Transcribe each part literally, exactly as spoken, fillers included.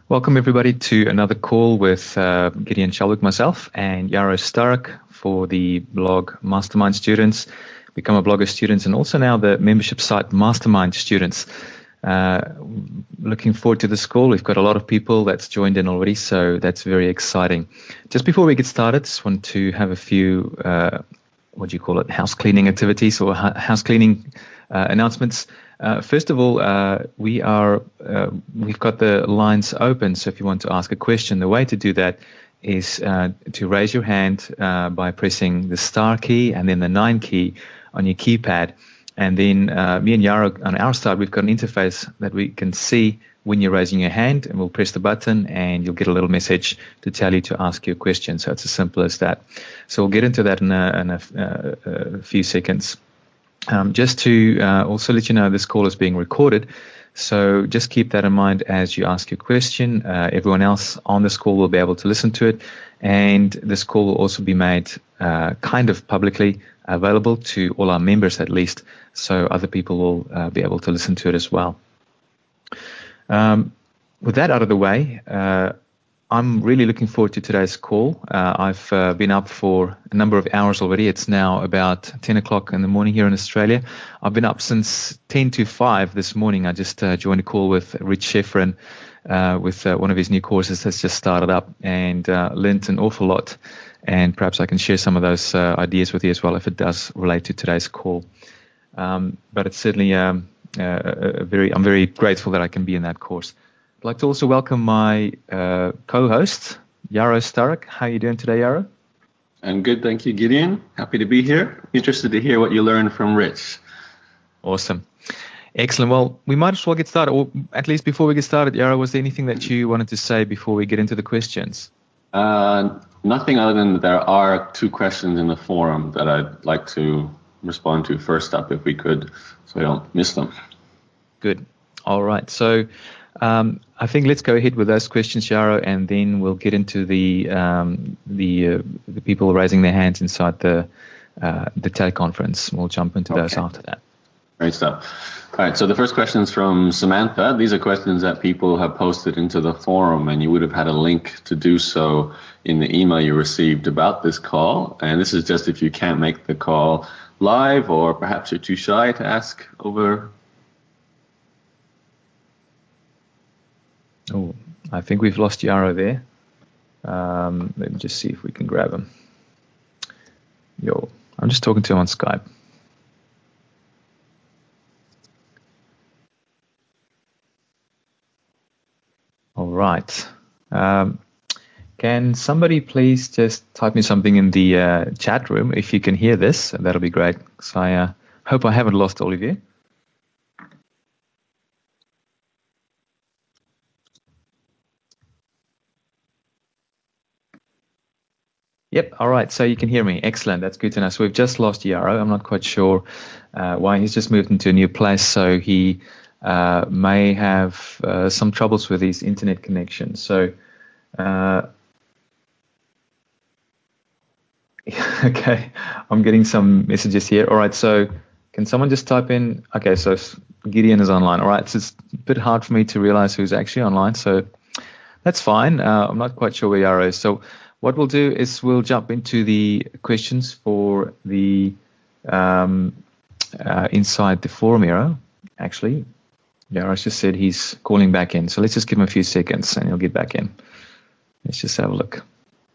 Welcome everybody to another call with uh, Gideon Shalwick, myself, and Yaro Stark for the blog Mastermind Students, Become a Blogger Students, and also now the membership site Mastermind Students. Uh, looking forward to this call. We've got a lot of people that's joined in already, so that's very exciting. Just before we get started, just want to have a few, uh, what do you call it, house cleaning activities or house cleaning uh, announcements. Uh, first of all, uh, we are uh, we've got the lines open. So if you want to ask a question, the way to do that is uh, to raise your hand uh, by pressing the star key and then the nine key on your keypad. And then uh, me and Yaro on our side, we've got an interface that we can see when you're raising your hand, and we'll press the button and you'll get a little message to tell you to ask your question. So it's as simple as that. So we'll get into that in a, in a, uh, a few seconds. Um, just to uh, also let you know, this call is being recorded, so just keep that in mind as you ask your question. Uh, everyone else on this call will be able to listen to it, and this call will also be made uh, kind of publicly available to all our members at least, so other people will uh, be able to listen to it as well. Um, with that out of the way, uh, I'm really looking forward to today's call. Uh, I've uh, been up for a number of hours already. It's now about ten o'clock in the morning here in Australia. I've been up since ten to five this morning. I just uh, joined a call with Rich Schefferin uh, with uh, one of his new courses that's just started up, and uh, learned an awful lot. And perhaps I can share some of those uh, ideas with you as well if it does relate to today's call. Um, but it's certainly um, uh, a very, I'm very grateful that I can be in that course. I'd like to also welcome my uh, co-host, Yaro Stark. How are you doing today, Yaro? I'm good, thank you, Gideon. Happy to be here. Interested to hear what you learned from Rich. Awesome. Excellent. Well, we might as well get started, or at least before we get started, Yaro, was there anything that you wanted to say before we get into the questions? Uh, nothing other than that there are two questions in the forum that I'd like to respond to first up, if we could, so I don't miss them. Good. All right. So Um, I think let's go ahead with those questions, Yaro, and then we'll get into the um, the uh, the people raising their hands inside the uh, the teleconference. We'll jump into those Okay. after that. Great stuff. All right, so the first question is from Samantha. These are questions that people have posted into the forum, and you would have had a link to do so in the email you received about this call. And this is just if you can't make the call live, or perhaps you're too shy to ask over. Oh, I think we've lost Yaro there. Um, let me just see if we can grab him. Yo, I'm just talking to him on Skype. All right. Um, can somebody please just type me something in the uh, chat room if you can hear this? That'll be great. So I uh, hope I haven't lost all of you. Yep. All right. So you can hear me. Excellent. That's good to know. So we've just lost Yaro. I'm not quite sure uh, why. He's just moved into a new place, so he uh, may have uh, some troubles with his internet connection. So, uh, okay, I'm getting some messages here. All right. So can someone just type in? Okay. So Gideon is online. All right. So it's a bit hard for me to realize who's actually online. So that's fine. Uh, I'm not quite sure where Yaro is. So what we'll do is we'll jump into the questions for the um, uh, inside the forum era. Actually, Yaro just said he's calling back in. So let's just give him a few seconds and he'll get back in. Let's just have a look.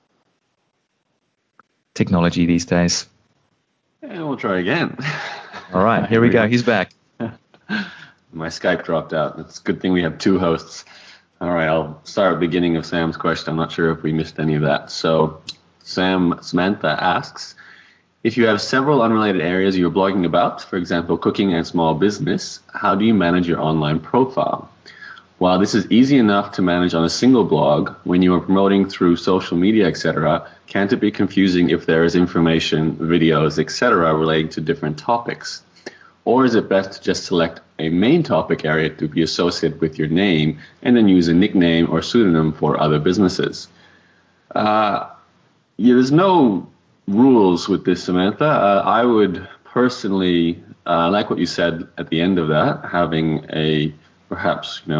Technology these days. And we'll try again. All right, here we go. He's back. My Skype dropped out. It's a good thing we have two hosts. All right, I'll start at the beginning of Sam's question. I'm not sure if we missed any of that. So Sam Samantha asks, if you have several unrelated areas you're blogging about, for example, cooking and small business, how do you manage your online profile? While this is easy enough to manage on a single blog, when you are promoting through social media, et cetera, can't it be confusing if there is information, videos, et cetera, relating to different topics? Or is it best to just select a main topic area to be associated with your name and then use a nickname or pseudonym for other businesses? Uh, yeah, there's no rules with this, Samantha. Uh, I would personally, uh, like what you said at the end of that, having a perhaps, you know,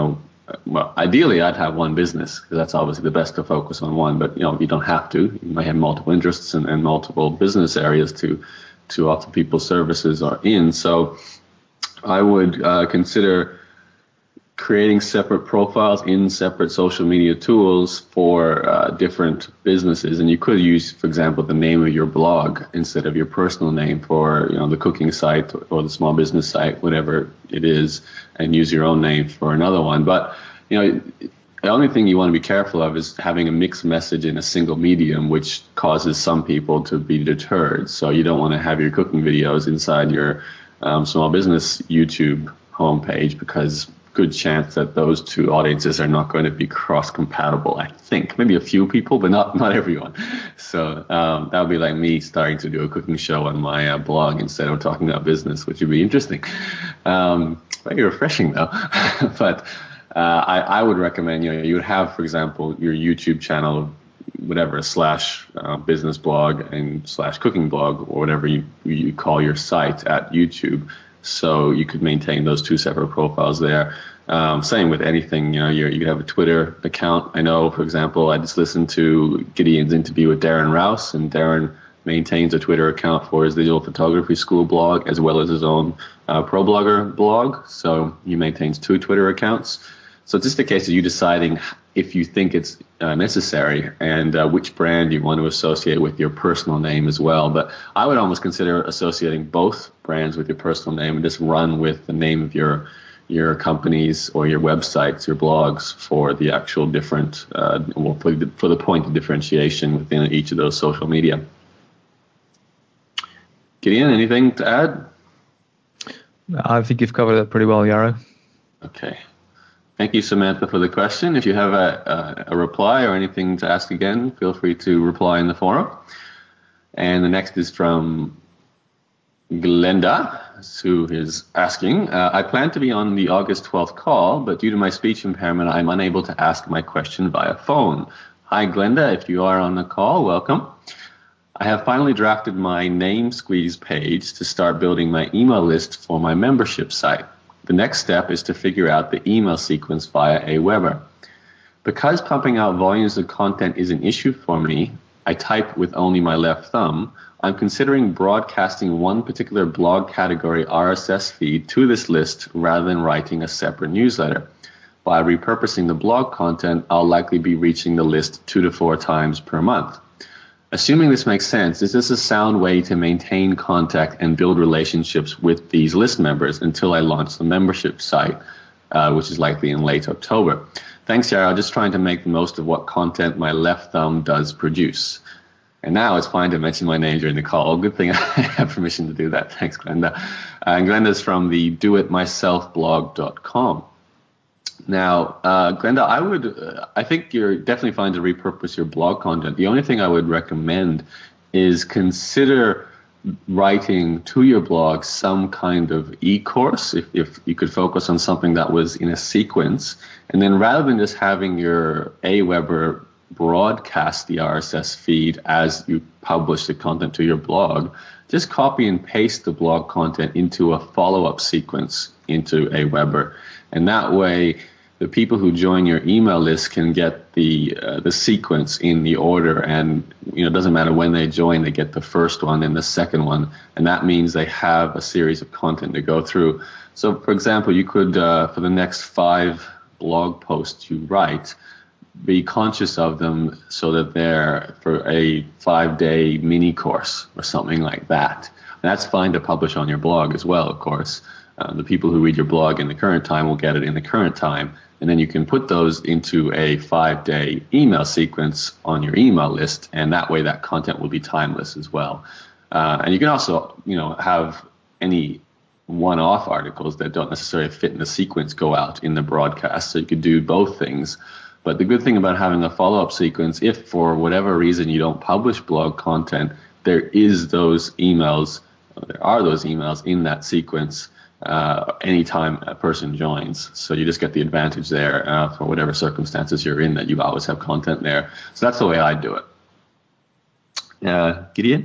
well, ideally I'd have one business because that's obviously the best to focus on one. But you know, you don't have to. You might have multiple interests and, and multiple business areas to to offer people services are in. So I would uh, consider creating separate profiles in separate social media tools for uh, different businesses. And you could use, for example, the name of your blog instead of your personal name for, you know, the cooking site or the small business site, whatever it is, and use your own name for another one. But, you know, the only thing you want to be careful of is having a mixed message in a single medium, which causes some people to be deterred. So you don't want to have your cooking videos inside your um, small business YouTube homepage, because good chance that those two audiences are not going to be cross-compatible. I think maybe a few people, but not not everyone. So um, that would be like me starting to do a cooking show on my uh, blog instead of talking about business, which would be interesting. Um, very refreshing though. But uh, I, I would recommend, you know, you would have, for example, your YouTube channel, whatever, slash uh, business blog and slash cooking blog, or whatever you, you call your site at YouTube. So you could maintain those two separate profiles there. Um, same with anything, you know, you're, you could have a Twitter account. I know, for example, I just listened to Gideon's interview with Darren Rouse, and Darren maintains a Twitter account for his digital photography school blog as well as his own uh, pro blogger blog. So he maintains two Twitter accounts. So it's just a case of you deciding if you think it's uh, necessary and uh, which brand you want to associate with your personal name as well. But I would almost consider associating both brands with your personal name and just run with the name of your your companies or your websites, your blogs for the actual different, uh, well, for the, for the point of differentiation within each of those social media. Gideon, anything to add? I think you've covered that pretty well, Yarrow. Okay. Thank you, Samantha, for the question. If you have a, a, a reply or anything to ask again, feel free to reply in the forum. And the next is from Glenda, who is asking, uh, I plan to be on the August twelfth call, but due to my speech impairment, I'm unable to ask my question via phone. Hi, Glenda. If you are on the call, welcome. I have finally drafted my name squeeze page to start building my email list for my membership site. The next step is to figure out the email sequence via Aweber. Because pumping out volumes of content is an issue for me, I type with only my left thumb. I'm considering broadcasting one particular blog category R S S feed to this list rather than writing a separate newsletter. By repurposing the blog content, I'll likely be reaching the list two to four times per month. Assuming this makes sense, is this a sound way to maintain contact and build relationships with these list members until I launch the membership site, uh, which is likely in late October? Thanks, Yara. I'm just trying to make the most of what content my left thumb does produce. And now it's fine to mention my name during the call. Good thing I have permission to do that. Thanks, Glenda. Uh, and Glenda's from the do it myself blog dot com. Now, uh, Glenda, I would, uh, I think you're definitely fine to repurpose your blog content. The only thing I would recommend is consider writing to your blog some kind of e-course, if, if you could focus on something that was in a sequence. And then rather than just having your Aweber broadcast the R S S feed as you publish the content to your blog, just copy and paste the blog content into a follow-up sequence into Aweber. And that way, the people who join your email list can get the uh, the sequence in the order, and you know it doesn't matter when they join, they get the first one and the second one, and that means they have a series of content to go through. So, for example, you could uh, for the next five blog posts you write, be conscious of them so that they're for a five-day mini course or something like that. And that's fine to publish on your blog as well, of course. Uh, the people who read your blog in the current time will get it in the current time. And then you can put those into a five-day email sequence on your email list, and that way that content will be timeless as well. Uh, and you can also, you know, have any one-off articles that don't necessarily fit in the sequence go out in the broadcast. So you could do both things. But the good thing about having a follow-up sequence, if for whatever reason you don't publish blog content, there is those emails, there are those emails in that sequence uh, anytime a person joins. So you just get the advantage there uh, for whatever circumstances you're in, that you always have content there. So that's the way I do it. Uh, Gideon?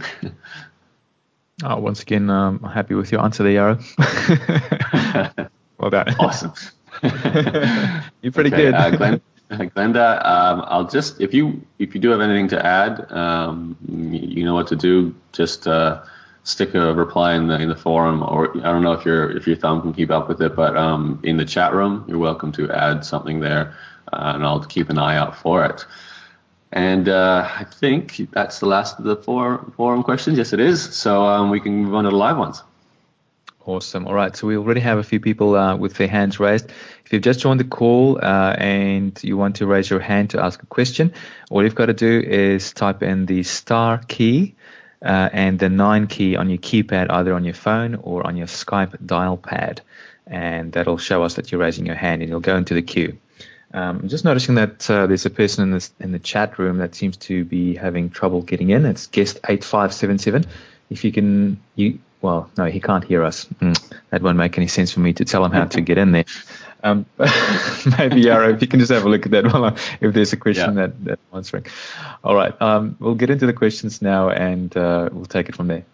Oh, once again, um, I'm happy with your answer there, Yarrow. Well done. Awesome. You're pretty okay, good. uh, Glenn, Glenda, um, I'll just if you if you do have anything to add, um, you know what to do. Just uh, stick a reply in the in the forum, or I don't know if your if your thumb can keep up with it, but um, in the chat room, you're welcome to add something there, uh, and I'll keep an eye out for it. And uh, I think that's the last of the four forum questions. Yes, it is. So um, we can move on to the live ones. Awesome. All right. So we already have a few people uh, with their hands raised. If you've just joined the call uh, and you want to raise your hand to ask a question, all you've got to do is type in the star key uh, and the nine key on your keypad, either on your phone or on your Skype dial pad. And that'll show us that you're raising your hand and you'll go into the queue. Um, I'm just noticing that uh, there's a person in this in the chat room that seems to be having trouble getting in. It's guest eight five seven seven. If you can, you well, no, he can't hear us. Mm, that won't make any sense for me to tell him how to get in there. Um, maybe Yaro, if you can just have a look at that while I, if there's a question yeah. that, that I'm answering. All right, um, we'll get into the questions now, and uh, we'll take it from there.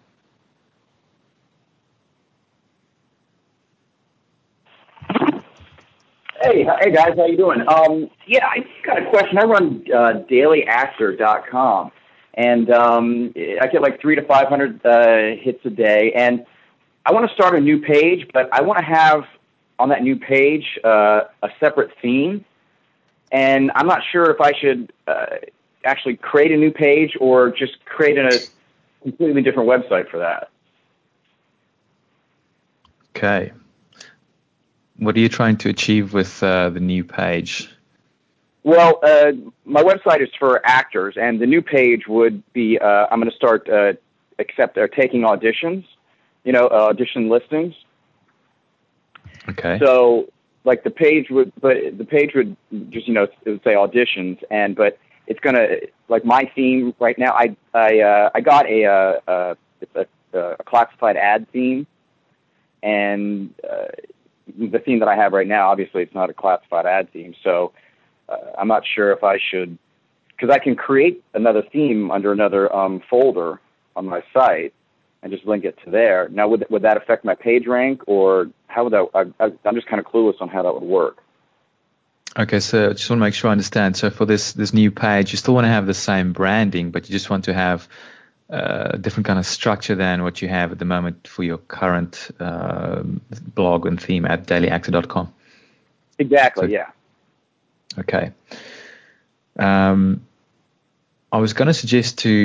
Hey, hey guys, how you doing? Um, yeah, I got a question. I run uh, daily actor dot com, and um, I get like three to five hundred uh, hits a day. And I want to start a new page, but I want to have on that new page uh, a separate theme. And I'm not sure if I should uh, actually create a new page or just create a completely different website for that. Okay. What are you trying to achieve with uh, the new page? Well, uh, my website is for actors, and the new page would be, uh, I'm going to start uh, accept or taking auditions, you know, uh, audition listings. Okay. So, like the page would, but the page would just, you know, it would say auditions, and but it's going to, like my theme right now, I I uh, I got a, uh, uh, it's a, a classified ad theme, and uh, the theme that I have right now, obviously, it's not a classified ad theme, so uh, I'm not sure if I should, because I can create another theme under another um, folder on my site and just link it to there. Now, would would that affect my page rank, or how would that? I, I'm just kind of clueless on how that would work. Okay, so I just want to make sure I understand. So for this this new page, you still want to have the same branding, but you just want to have Uh, a different kind of structure than what you have at the moment for your current uh, blog and theme at daily actor dot com. Exactly, so, yeah. Okay. Um, I was going to suggest to,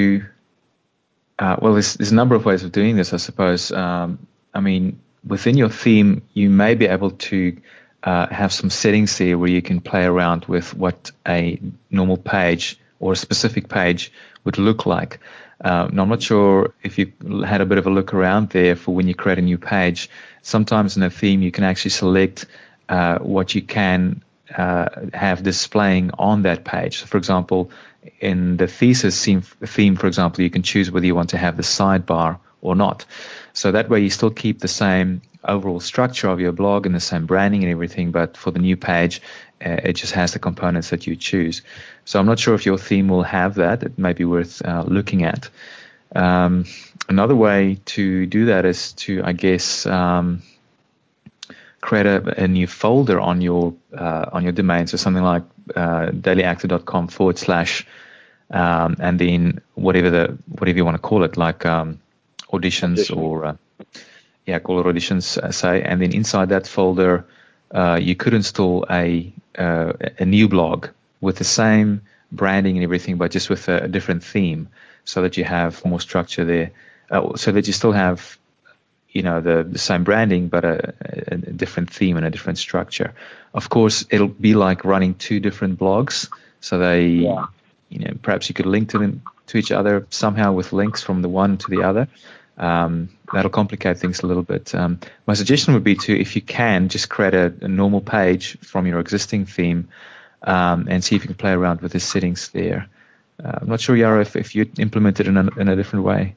uh, well, there's, there's a number of ways of doing this, I suppose. Um, I mean, within your theme, you may be able to uh, have some settings there where you can play around with what a normal page or a specific page would look like. Uh, now, I'm not sure if you had a bit of a look around there for when you create a new page. Sometimes in a theme, you can actually select uh, what you can uh, have displaying on that page. So for example, in the thesis theme, theme, for example, you can choose whether you want to have the sidebar or not. So that way you still keep the same overall structure of your blog and the same branding and everything, but for the new page, uh, it just has the components that you choose. So I'm not sure if your theme will have that. It may be worth uh, looking at. Um, another way to do that is to, I guess, um, create a, a new folder on your uh, on your domain. So something like uh, daily actor dot com forward slash, um, and then whatever the whatever you want to call it, like um, auditions Audition. or uh, yeah, call it auditions, uh, say, and then inside that folder, uh, you could install a uh, a new blog with the same branding and everything, but just with a, a different theme, so that you have more structure there, uh, so that you still have, you know, the, the same branding, but a, a, a different theme and a different structure. Of course, it'll be like running two different blogs, so they, yeah. you know, perhaps you could link to them to each other somehow with links from the one to the other. Um, that'll complicate things a little bit. Um, my suggestion would be to, if you can, just create a, a normal page from your existing theme, um, and see if you can play around with the settings there. Uh, I'm not sure, Yaro, if, if you implement it in a, in a different way.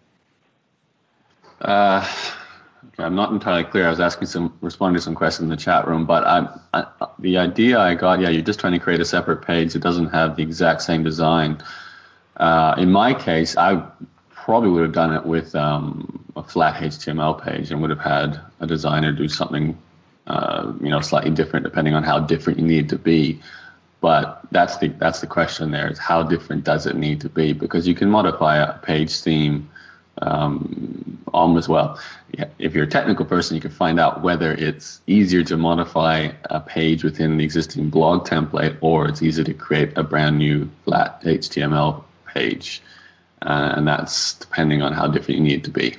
Uh, okay, I'm not entirely clear. I was asking some, responding to some questions in the chat room, but I, I, the idea I got, yeah, you're just trying to create a separate page. It doesn't have the exact same design. Uh, in my case, I probably would have done it with um, a flat H T M L page and would have had a designer do something uh, you know, slightly different depending on how different you need it to be. But that's the that's the question there, is how different does it need to be? Because you can modify a page theme um, almost, well, if you're a technical person, you can find out whether it's easier to modify a page within the existing blog template, or it's easier to create a brand new flat H T M L page. Uh, and that's depending on how different you need it to be.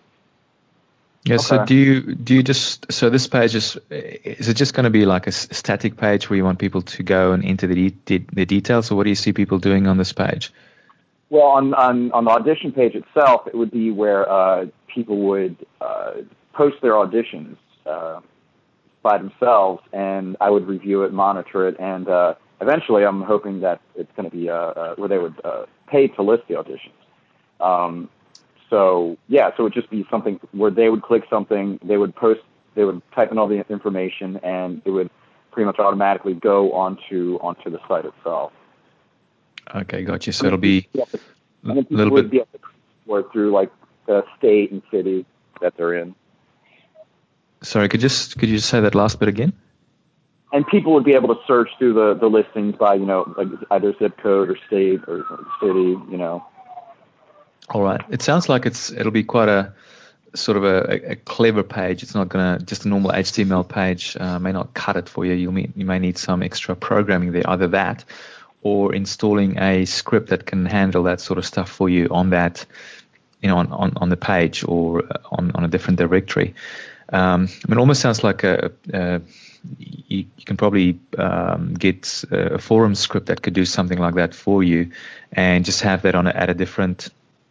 Yeah. Okay. So do you do you just so this page is is it just going to be like a s- static page where you want people to go and enter the de- the details, or what do you see people doing on this page? Well, on, on, on the audition page itself, it would be where uh, people would uh, post their auditions uh, by themselves, and I would review it, monitor it, and uh, eventually I'm hoping that it's going to be uh, uh, where they would uh, pay to list the auditions. Um, so, yeah, so it would just be something where they would click something, they would post, they would type in all the information, and it would pretty much automatically go onto onto the site itself. Okay, got you. So it'll be Yeah, a and then people little would bit. be able to work through like the state and city that they're in, Sorry, could just could you just say that last bit again? and people would be able to search through the, the listings by, you know, like either zip code or state or, or city, you know. All right. It sounds like it's it'll be quite a sort of a, a clever page. It's not going to just a normal H T M L page uh, may not cut it for you. You may you may need some extra programming there, either that or installing a script that can handle that sort of stuff for you on that, you know, on, on, on the page or on, on a different directory. Um, I mean, it almost sounds like a, a you, you can probably um, get a forum script that could do something like that for you, and just have that on a, at a different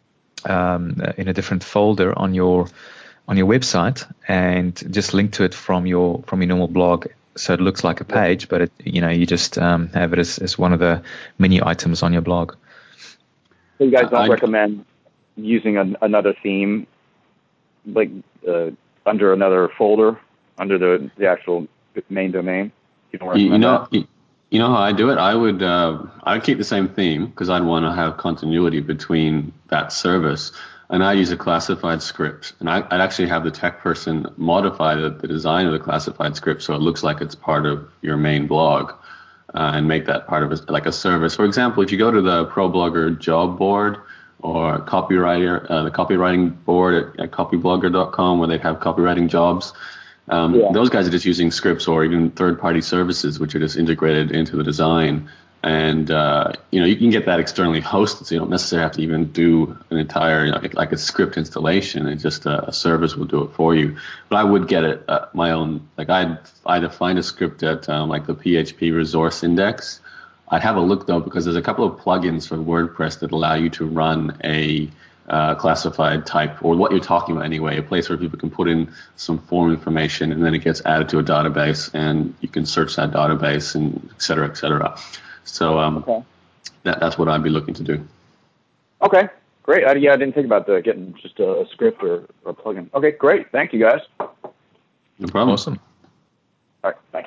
um, in a different folder on your on your website, and just link to it from your from your normal blog. So it looks like a page, but it, you know, you just um, have it as, as one of the menu items on your blog. So you guys don't I, recommend using an, another theme, like uh, under another folder, under the, the actual main domain? You don't recommend you know, that? you, you know how I do it? I would uh, I'd keep the same theme because I'd want to have continuity between that service. And I use a classified script, and I, I'd actually have the tech person modify the, the design of the classified script so it looks like it's part of your main blog, uh, and make that part of it like a service. For example, if you go to the ProBlogger job board or copywriter, uh, the copywriting board at, at copyblogger dot com, where they have copywriting jobs, um, Yeah. those guys are just using scripts or even third-party services, which are just integrated into the design. And, uh, you know, you can get that externally hosted, so you don't necessarily have to even do an entire, you know, like a script installation. It's just a, a service will do it for you. But I would get it uh, my own, like I'd either find a script at um, like the P H P Resource Index. I'd have a look, though, because there's a couple of plugins for WordPress that allow you to run a uh, classified type, or what you're talking about anyway, a place where people can put in some form information, and then it gets added to a database, and you can search that database, and et cetera, et cetera. So um, Okay. that, that's what I'd be looking to do. Okay, great. I, yeah, I didn't think about the, getting just a, a script or, or a plugin. Okay, great. Thank you, guys. No problem. Awesome. All right, thanks.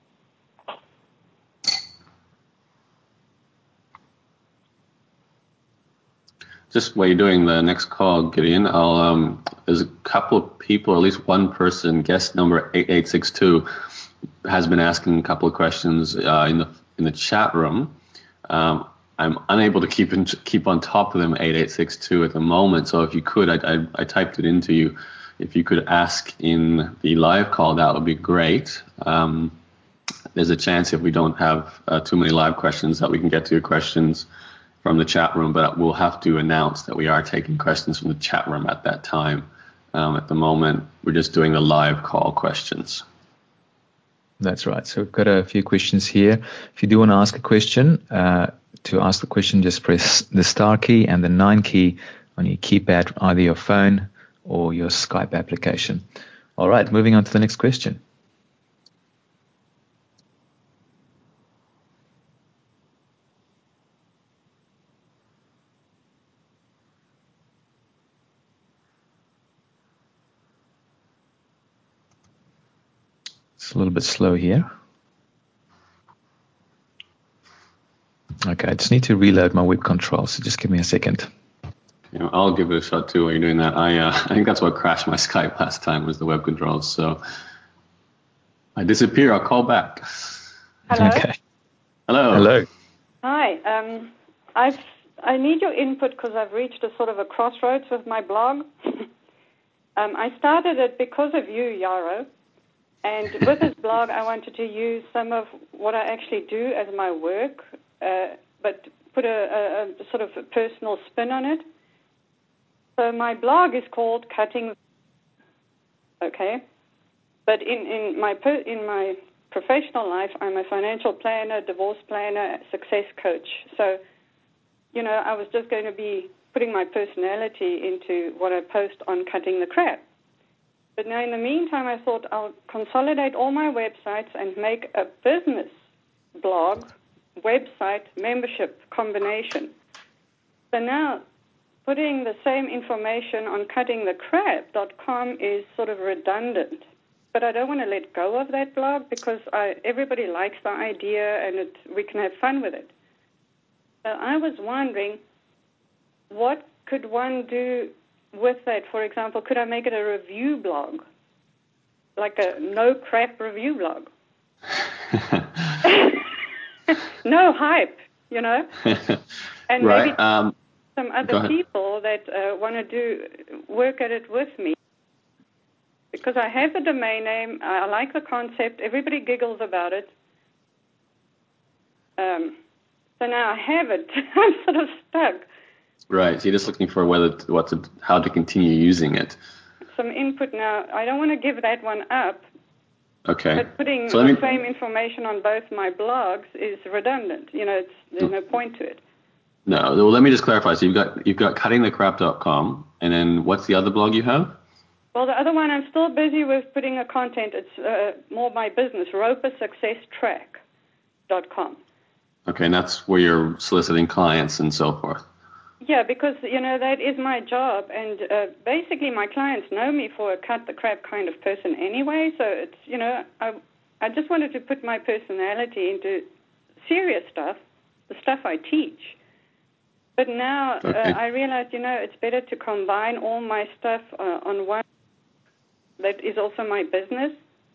Just while you're doing the next call, Gideon, I'll, um, there's a couple of people, or at least one person, guest number eight eight six two, has been asking a couple of questions uh, in the in the chat room. Um, I'm unable to keep in, keep on top of them, eight eight six two, at the moment. So if you could, I, I, I typed it into you. If you could ask in the live call, that would be great. Um, there's a chance if we don't have uh, too many live questions that we can get to your questions from the chat room, but we'll have to announce that we are taking questions from the chat room at that time. Um, at the moment, we're just doing the live call questions. That's right. So we've got a few questions here. If you do want to ask a question, uh, to ask the question, just press the star key and the nine key on your keypad, either your phone or your Skype application. All right, moving on to the next question. It's a little bit slow here. Okay, I just need to reload my web control, so just give me a second. You know, I'll give it a shot too while you're doing that. I uh, I think that's what crashed my Skype last time, was the web controls. So I disappear. I'll call back. Hello. Okay. Hello. Hello. Hi. Um, I've I need your input because I've reached a sort of a crossroads with my blog. um, I started it because of you, Yaro. And with this blog, I wanted to use some of what I actually do as my work, uh, but put a, a, a sort of a personal spin on it. So my blog is called Cutting. Okay, but in in my per, in my professional life, I'm a financial planner, divorce planner, success coach. So, you know, I was just going to be putting my personality into what I post on Cutting the Crap. But now, in the meantime, I thought I'll consolidate all my websites and make a business blog, website, membership combination. So now, putting the same information on cutting the crap dot com is sort of redundant. But I don't want to let go of that blog because I, everybody likes the idea and it, we can have fun with it. So I was wondering, what could one do with that? For example, could I make it a review blog? Like a no crap review blog? No hype, you know? And right. maybe Um, some other people that uh, want to do work at it with me. Because I have the domain name, I like the concept, everybody giggles about it. Um, so now I have it. I'm sort of stuck. Right. So you're just looking for whether what to, how to continue using it. Some input now. I don't want to give that one up. Okay. But putting so the me... same information on both my blogs is redundant. You know, it's, there's no point to it. No. Well, let me just clarify. So you've got you've got cutting the crap dot com, and then what's the other blog you have? Well, the other one, I'm still busy with putting a content. It's uh, more my business, roper success track dot com. Okay, and that's where you're soliciting clients and so forth. Yeah, because, you know, that is my job. And uh, basically my clients know me for a cut-the-crap kind of person anyway. So it's, you know, I, I just wanted to put my personality into serious stuff, the stuff I teach. But now okay. uh, I realized, you know, it's better to combine all my stuff uh, on one that is also my business.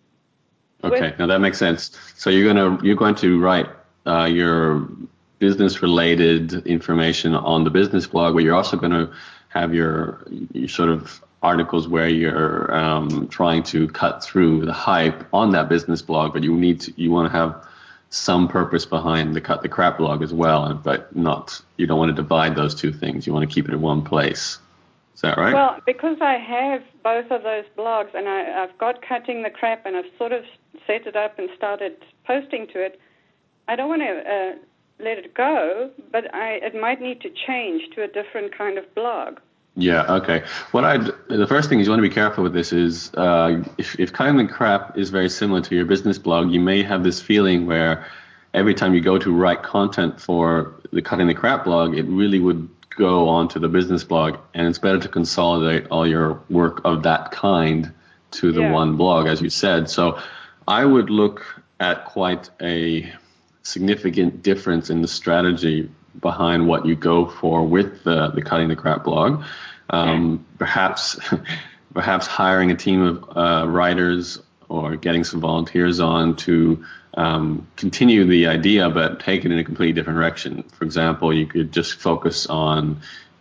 Okay, with, now that makes sense. So you're gonna you're going to write uh, your business-related information on the business blog, but you're also going to have your, your sort of articles where you're um, trying to cut through the hype on that business blog, but you need to, you want to have some purpose behind the Cut the Crap blog as well, but not, you don't want to divide those two things. You want to keep it in one place. Is that right? Well, because I have both of those blogs and I, I've got Cutting the Crap and I've sort of set it up and started posting to it, I don't want to uh, let it go, but I, it might need to change to a different kind of blog. Yeah, okay. What I the first thing is you want to be careful with this is uh, if, if Cutting the Crap is very similar to your business blog, you may have this feeling where every time you go to write content for the Cutting the Crap blog, it really would go onto the business blog, and it's better to consolidate all your work of that kind to the yeah. one blog, as you said. So I would look at quite a significant difference in the strategy behind what you go for with the, the Cutting the Crap blog. Um, perhaps perhaps hiring a team of uh, writers or getting some volunteers on to um, continue the idea but take it in a completely different direction. For example, you could just focus on,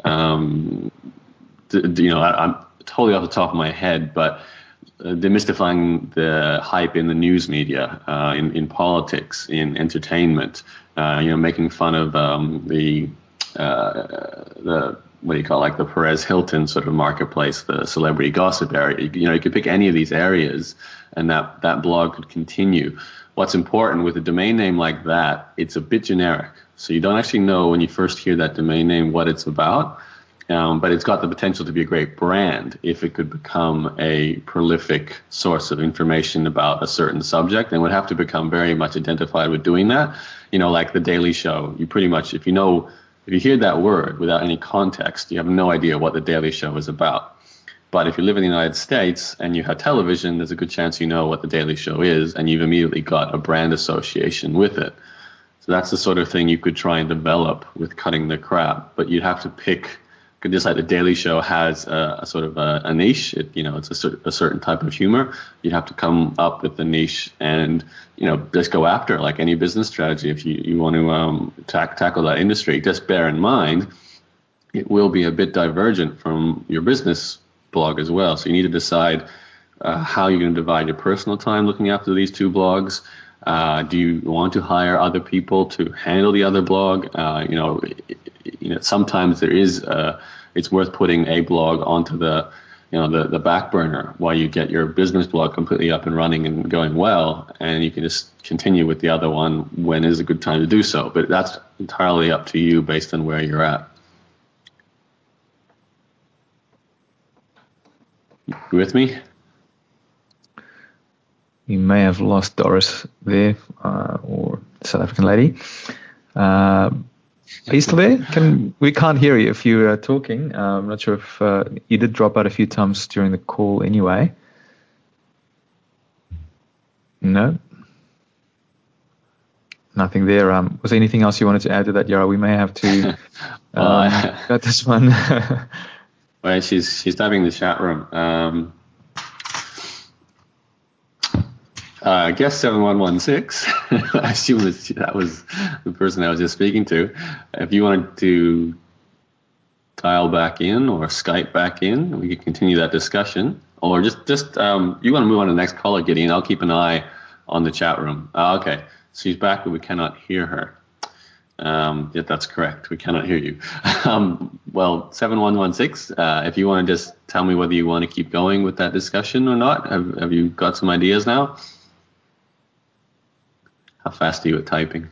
um, th- you know, I, I'm totally off the top of my head, but Uh, demystifying the hype in the news media, uh, in, in politics, in entertainment, uh, you know, making fun of um, the, uh, the, what do you call it, like the Perez Hilton sort of marketplace, the celebrity gossip area. You, you know, you could pick any of these areas and that, that blog could continue. What's important with a domain name like that, it's a bit generic. So you don't actually know when you first hear that domain name what it's about. Um, but it's got the potential to be a great brand if it could become a prolific source of information about a certain subject, and would have to become very much identified with doing that. You know, like The Daily Show. You pretty much, if you know, if you hear that word without any context, you have no idea what The Daily Show is about. But if you live in the United States and you have television, there's a good chance you know what The Daily Show is, and you've immediately got a brand association with it. So that's the sort of thing you could try and develop with Cutting the Crap, but you'd have to pick just like the Daily Show has a, a sort of a, a niche. It, you know, it's a, cer- a certain type of humor. You'd have to come up with the niche and, you know, just go after it like any business strategy. If you, you want to um, tack, tackle that industry, just bear in mind it will be a bit divergent from your business blog as well. So you need to decide uh, how you're going to divide your personal time looking after these two blogs. Uh, do you want to hire other people to handle the other blog? Uh, you know, you know, sometimes there is, uh, it's worth putting a blog onto the, you know, the, the back burner while you get your business blog completely up and running and going well, and you can just continue with the other one when is a good time to do so. But that's entirely up to you based on where you're at. You with me? You may have lost Doris there, uh, or South African lady. Uh, are you still there? Can we can't hear you if you're uh, talking. Uh, I'm not sure if uh, you did drop out a few times during the call anyway. No? Nothing there. Um, was there anything else you wanted to add to that, Yara? We may have to um, well, I, got this one. Well, she's she's typing in the chat room. Um, Uh, guest seven one one six, I assume that that was the person I was just speaking to. If you wanted to dial back in or Skype back in, we could continue that discussion. Or just, just um, you want to move on to the next caller, Gideon. I'll keep an eye on the chat room. Uh, okay, she's back, but we cannot hear her. Um, yeah, that's correct. We cannot hear you. um, well, seven one one six, uh, if you want to just tell me whether you want to keep going with that discussion or not. Have, have you got some ideas now? How fast are you at typing?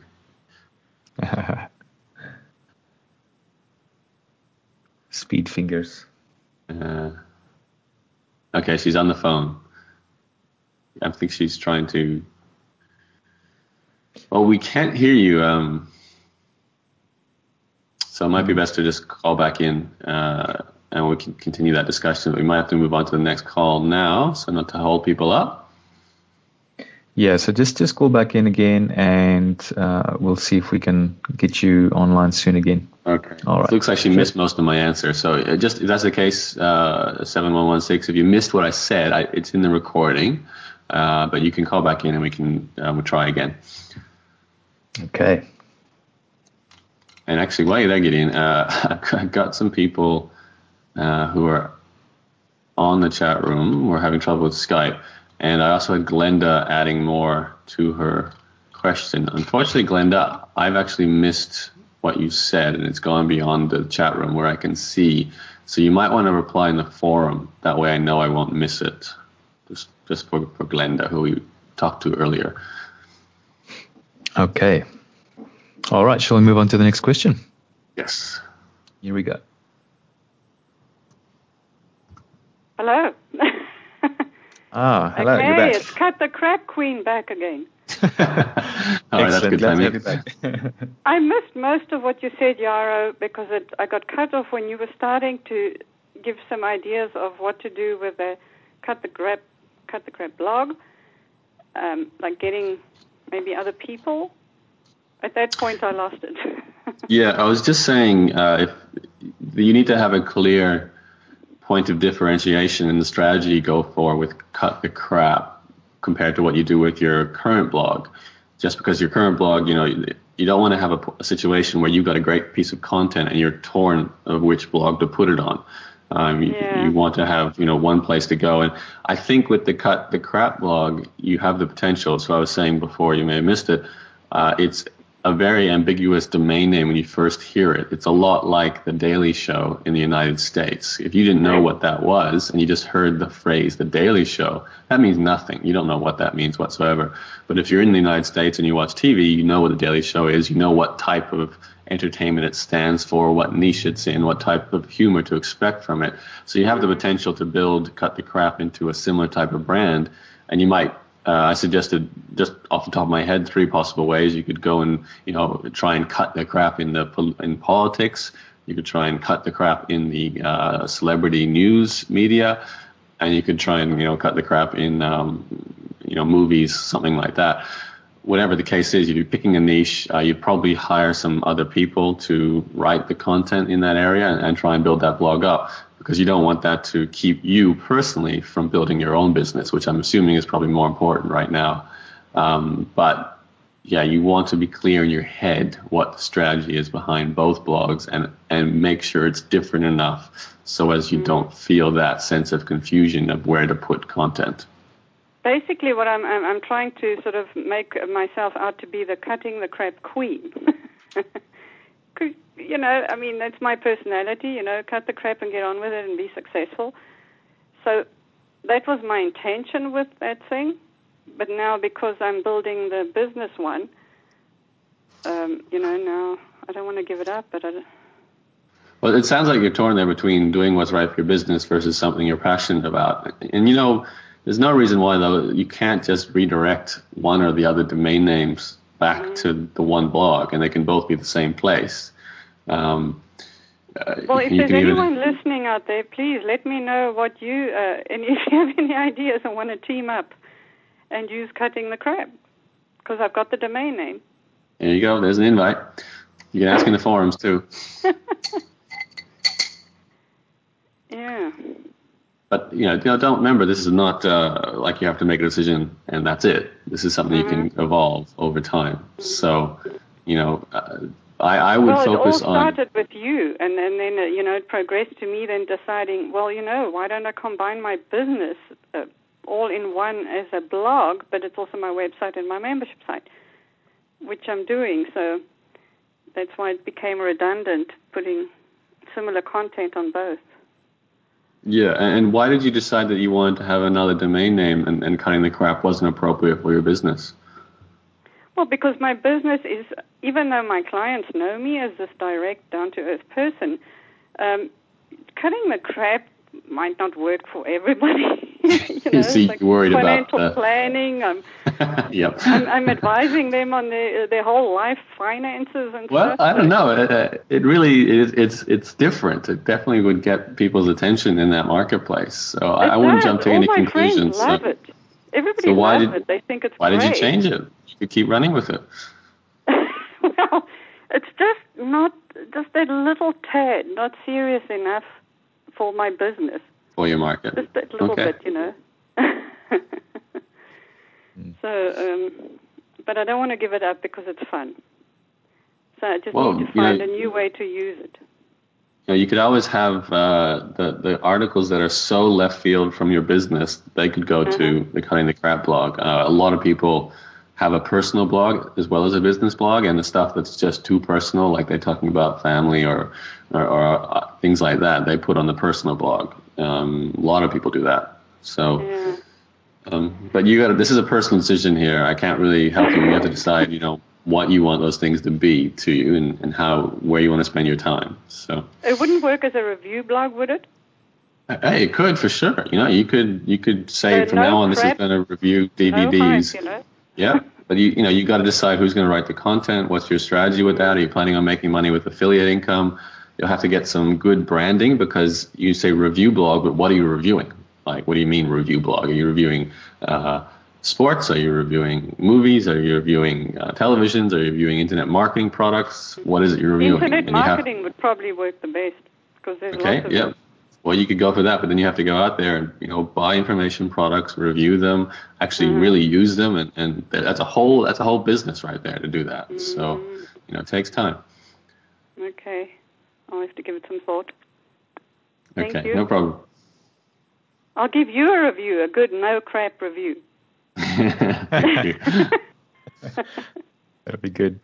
Speed fingers. Uh, okay, she's on the phone. I think she's trying to... Well, we can't hear you, um, so it might be best to just call back in, uh, and we can continue that discussion. We might have to move on to the next call now, so not to hold people up. Yeah, so just, just call back in again, and uh, we'll see if we can get you online soon again. Okay. All right. It looks like she missed most of my answer. So just if that's the case, uh, seven one one six, if you missed what I said, I, it's in the recording, uh, but you can call back in and we can uh, we'll try again. Okay. And actually, while you're there, Gideon, uh, I've got some people uh, who are on the chat room. We're having trouble with Skype. And I also had Glenda adding more to her question. Unfortunately, Glenda, I've actually missed what you said, and it's gone beyond the chat room where I can see. So you might want to reply in the forum. That way I know I won't miss it. Just, just for, for Glenda, who we talked to earlier. Okay. All right. Shall we move on to the next question? Yes. Here we go. Hello. Ah, hello. Okay, You're back. it's Cut the Crap Queen back again. All right, that's good Glad to have timing. you back. I missed most of what you said, Yaro, because it, I got cut off when you were starting to give some ideas of what to do with the Cut the Crap, Cut the Crap blog, um, like getting maybe other people. At that point, I lost it. Yeah, I was just saying, uh, if you need to have a clear point of differentiation in the strategy you go for with Cut the Crap compared to what you do with your current blog. Just because your current blog, you know, you don't want to have a, a situation where you've got a great piece of content and you're torn of which blog to put it on. Um, yeah. you, you want to have, you know, one place to go. And I think with the Cut the Crap blog, you have the potential. So I was saying before, you may have missed it, uh, it's a very ambiguous domain name when you first hear it. It's a lot like The Daily Show in the United States. If you didn't know what that was and you just heard the phrase The Daily Show, that means nothing. You don't know what that means whatsoever. But if you're in the United States and you watch T V, you know what The Daily Show is. You know what type of entertainment it stands for, what niche it's in, what type of humor to expect from it. So you have the potential to build Cut the Crap into a similar type of brand, and you might Uh, I suggested, just off the top of my head, three possible ways. You could go and, you know, try and cut the crap in the in politics. You could try and cut the crap in the uh, celebrity news media, and you could try and, you know, cut the crap in, um, you know, movies, something like that. whatever the case is, you're picking a niche, uh, you'd probably hire some other people to write the content in that area and, and try and build that blog up, because you don't want that to keep you personally from building your own business, which I'm assuming is probably more important right now. Um, but yeah, you want to be clear in your head what the strategy is behind both blogs, and, and make sure it's different enough so as you mm-hmm. don't feel that sense of confusion of where to put content. Basically, what I'm, I'm I'm trying to sort of make myself out to be the cutting the crap queen. You know, I mean, that's my personality, you know, cut the crap and get on with it and be successful. So that was my intention with that thing. But now, because I'm building the business one, um, you know, now I don't want to give it up, but I don't. Well, it sounds like you're torn there between doing what's right for your business versus something you're passionate about. And, you know, there's no reason why, though, you can't just redirect one or the other domain names back mm-hmm. to the one blog, and they can both be the same place. Um, uh, well, if there's anyone even... listening out there, please let me know what you, uh, and if you have any ideas and want to team up and use cutting the crap, because I've got the domain name. There you go. There's an invite. You can ask in the forums, too. Yeah. But, you know, you know, don't remember, this is not uh, like you have to make a decision and that's it. This is something mm-hmm. you can evolve over time. So, you know, uh, I, I would well, focus on... Well, it all started on... with you, and, and then, uh, you know, it progressed to me then deciding, well, you know, why don't I combine my business uh, all in one as a blog, but it's also my website and my membership site, which I'm doing. So that's why it became redundant, putting similar content on both. Yeah, and why did you decide that you wanted to have another domain name and, and cutting the crap wasn't appropriate for your business? Well, because my business is, even though my clients know me as this direct, down-to-earth person, um, cutting the crap might not work for everybody. you know, See, like you're worried financial about uh... planning. I'm, yep. I'm, I'm advising them on their, their whole life finances and well, stuff. Well, I don't know. It, it really is. It's it's different. It definitely would get people's attention in that marketplace. So I, I wouldn't jump to All any my conclusions. Friends love so, it. Everybody so why loves did, it. They think it's why great. Why did you change it? You could keep running with it. Well, it's just not, just a little tad, not serious enough for my business. For your market. Just a little okay. bit, you know. mm. So, um, but I don't want to give it up because it's fun. So I just well, need to find you know, a new way to use it. You know, you could always have uh, the, the articles that are so left field from your business, they could go uh-huh. to the Cutting the Crap blog. Uh, a lot of people have a personal blog as well as a business blog, and the stuff that's just too personal, like they're talking about family or or, or uh, things like that, they put on the personal blog. Um, a lot of people do that. So, yeah. um, but you got this is a personal decision here. I can't really help you. You have to decide, you know, what you want those things to be to you, and, and how where you want to spend your time. So it wouldn't work as a review blog, would it? Hey, it could for sure. You know, you could you could say so from no now on prep, this is going to review D V Ds. No hype, you know? Yeah, but you you know you got to decide who's going to write the content. What's your strategy with that? Are you planning on making money with affiliate income? You'll have to get some good branding, because you say review blog, but what are you reviewing? Like, what do you mean review blog? Are you reviewing uh, sports? Are you reviewing movies? Are you reviewing uh, televisions? Are you reviewing internet marketing products? What is it you're reviewing? Internet and marketing have, would probably work the best, because there's okay, lots of yeah. them. Well, you could go for that, but then you have to go out there and, you know, buy information products, review them, actually mm-hmm. really use them, and, and that's a whole that's a whole business right there to do that. Mm-hmm. So, you know, it takes time. Okay, I'll have to give it some thought. Thank okay, you. no problem. I'll give you a review, a good no crap review. Thank you. That'll be good.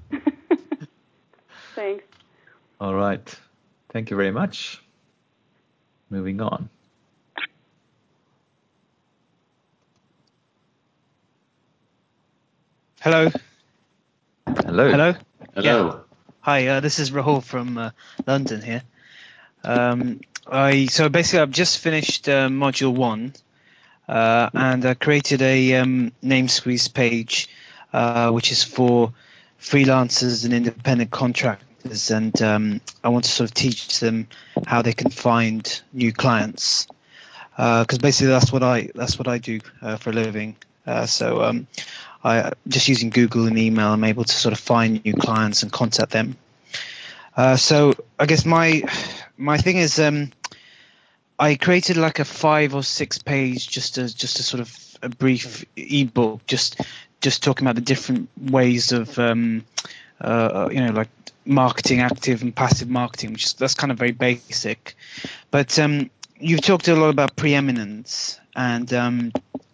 Thanks. All right. Thank you very much. Moving on. Hello. Hello. Hello. Hello. Yeah. Hi. Uh, this is Rahul from uh, London here. Um, I so basically I've just finished uh, module one, uh, and I created a um, name squeeze page, uh, which is for freelancers and independent contractors, and um, I want to sort of teach them how they can find new clients, because uh, basically that's what I that's what I do uh, for a living. Uh, so um, I just using Google and email, I'm able to sort of find new clients and contact them. Uh, so I guess my my thing is um, I created like a five or six page just a just a sort of a brief ebook, just just talking about the different ways of um, uh, you know like marketing, active and passive marketing, which is that's kind of very basic. But um, you've talked a lot about preeminence, and um,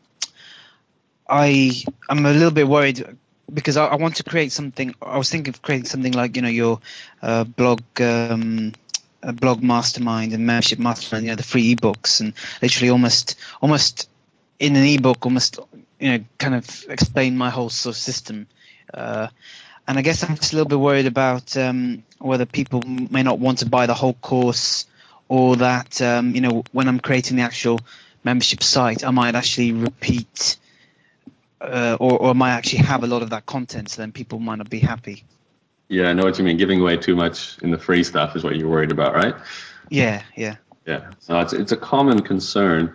I I'm a little bit worried because I, I want to create something. I was thinking of creating something like you know your uh, blog. Um, a blog mastermind and membership mastermind, you know, the free ebooks, and literally almost almost in an ebook, almost you know, kind of explain my whole sort of system. Uh, and I guess I'm just a little bit worried about um, whether people may not want to buy the whole course, or that um, you know, when I'm creating the actual membership site, I might actually repeat, uh, or, or I might actually have a lot of that content, so then people might not be happy. Yeah, I know what you mean. Giving away too much in the free stuff is what you're worried about, right? Yeah, yeah. Yeah. So it's it's a common concern.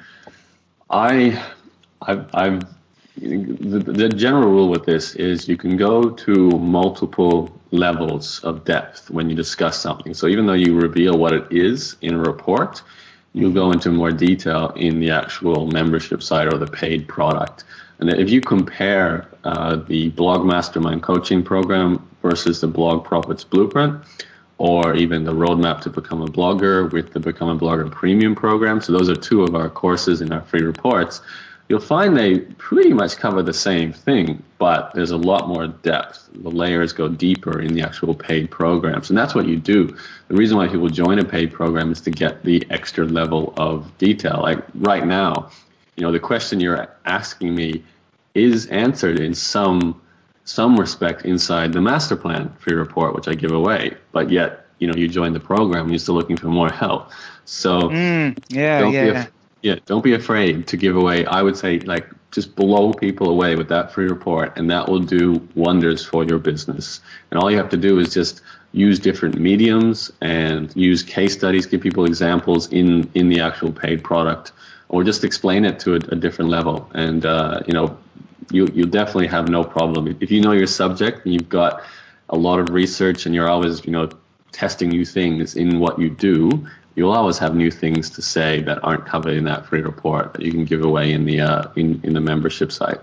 I, I've, I've the, the general rule with this is you can go to multiple levels of depth when you discuss something. So even though you reveal what it is in a report, you'll go into more detail in the actual membership site or the paid product. And if you compare uh, the Blog Mastermind coaching program versus the Blog Profits Blueprint, or even the Roadmap to Become a Blogger with the Become a Blogger Premium program, so those are two of our courses in our free reports, you'll find they pretty much cover the same thing, but there's a lot more depth. The layers go deeper in the actual paid programs, and that's what you do. The reason why people join a paid program is to get the extra level of detail. Like right now, you know, the question you're asking me is answered in some some respect inside the master plan free report, which I give away, but yet, you know, you join the program and you're still looking for more help. So mm, yeah, don't yeah. be af- yeah, don't be afraid to give away. I would say, like, just blow people away with that free report, and that will do wonders for your business. And all you have to do is just use different mediums and use case studies, give people examples in in the actual paid product, or just explain it to a, a different level. And uh, you know, you you definitely have no problem if you know your subject and you've got a lot of research and you're always, you know, testing new things in what you do. You'll always have new things to say that aren't covered in that free report that you can give away in the uh, in in the membership site.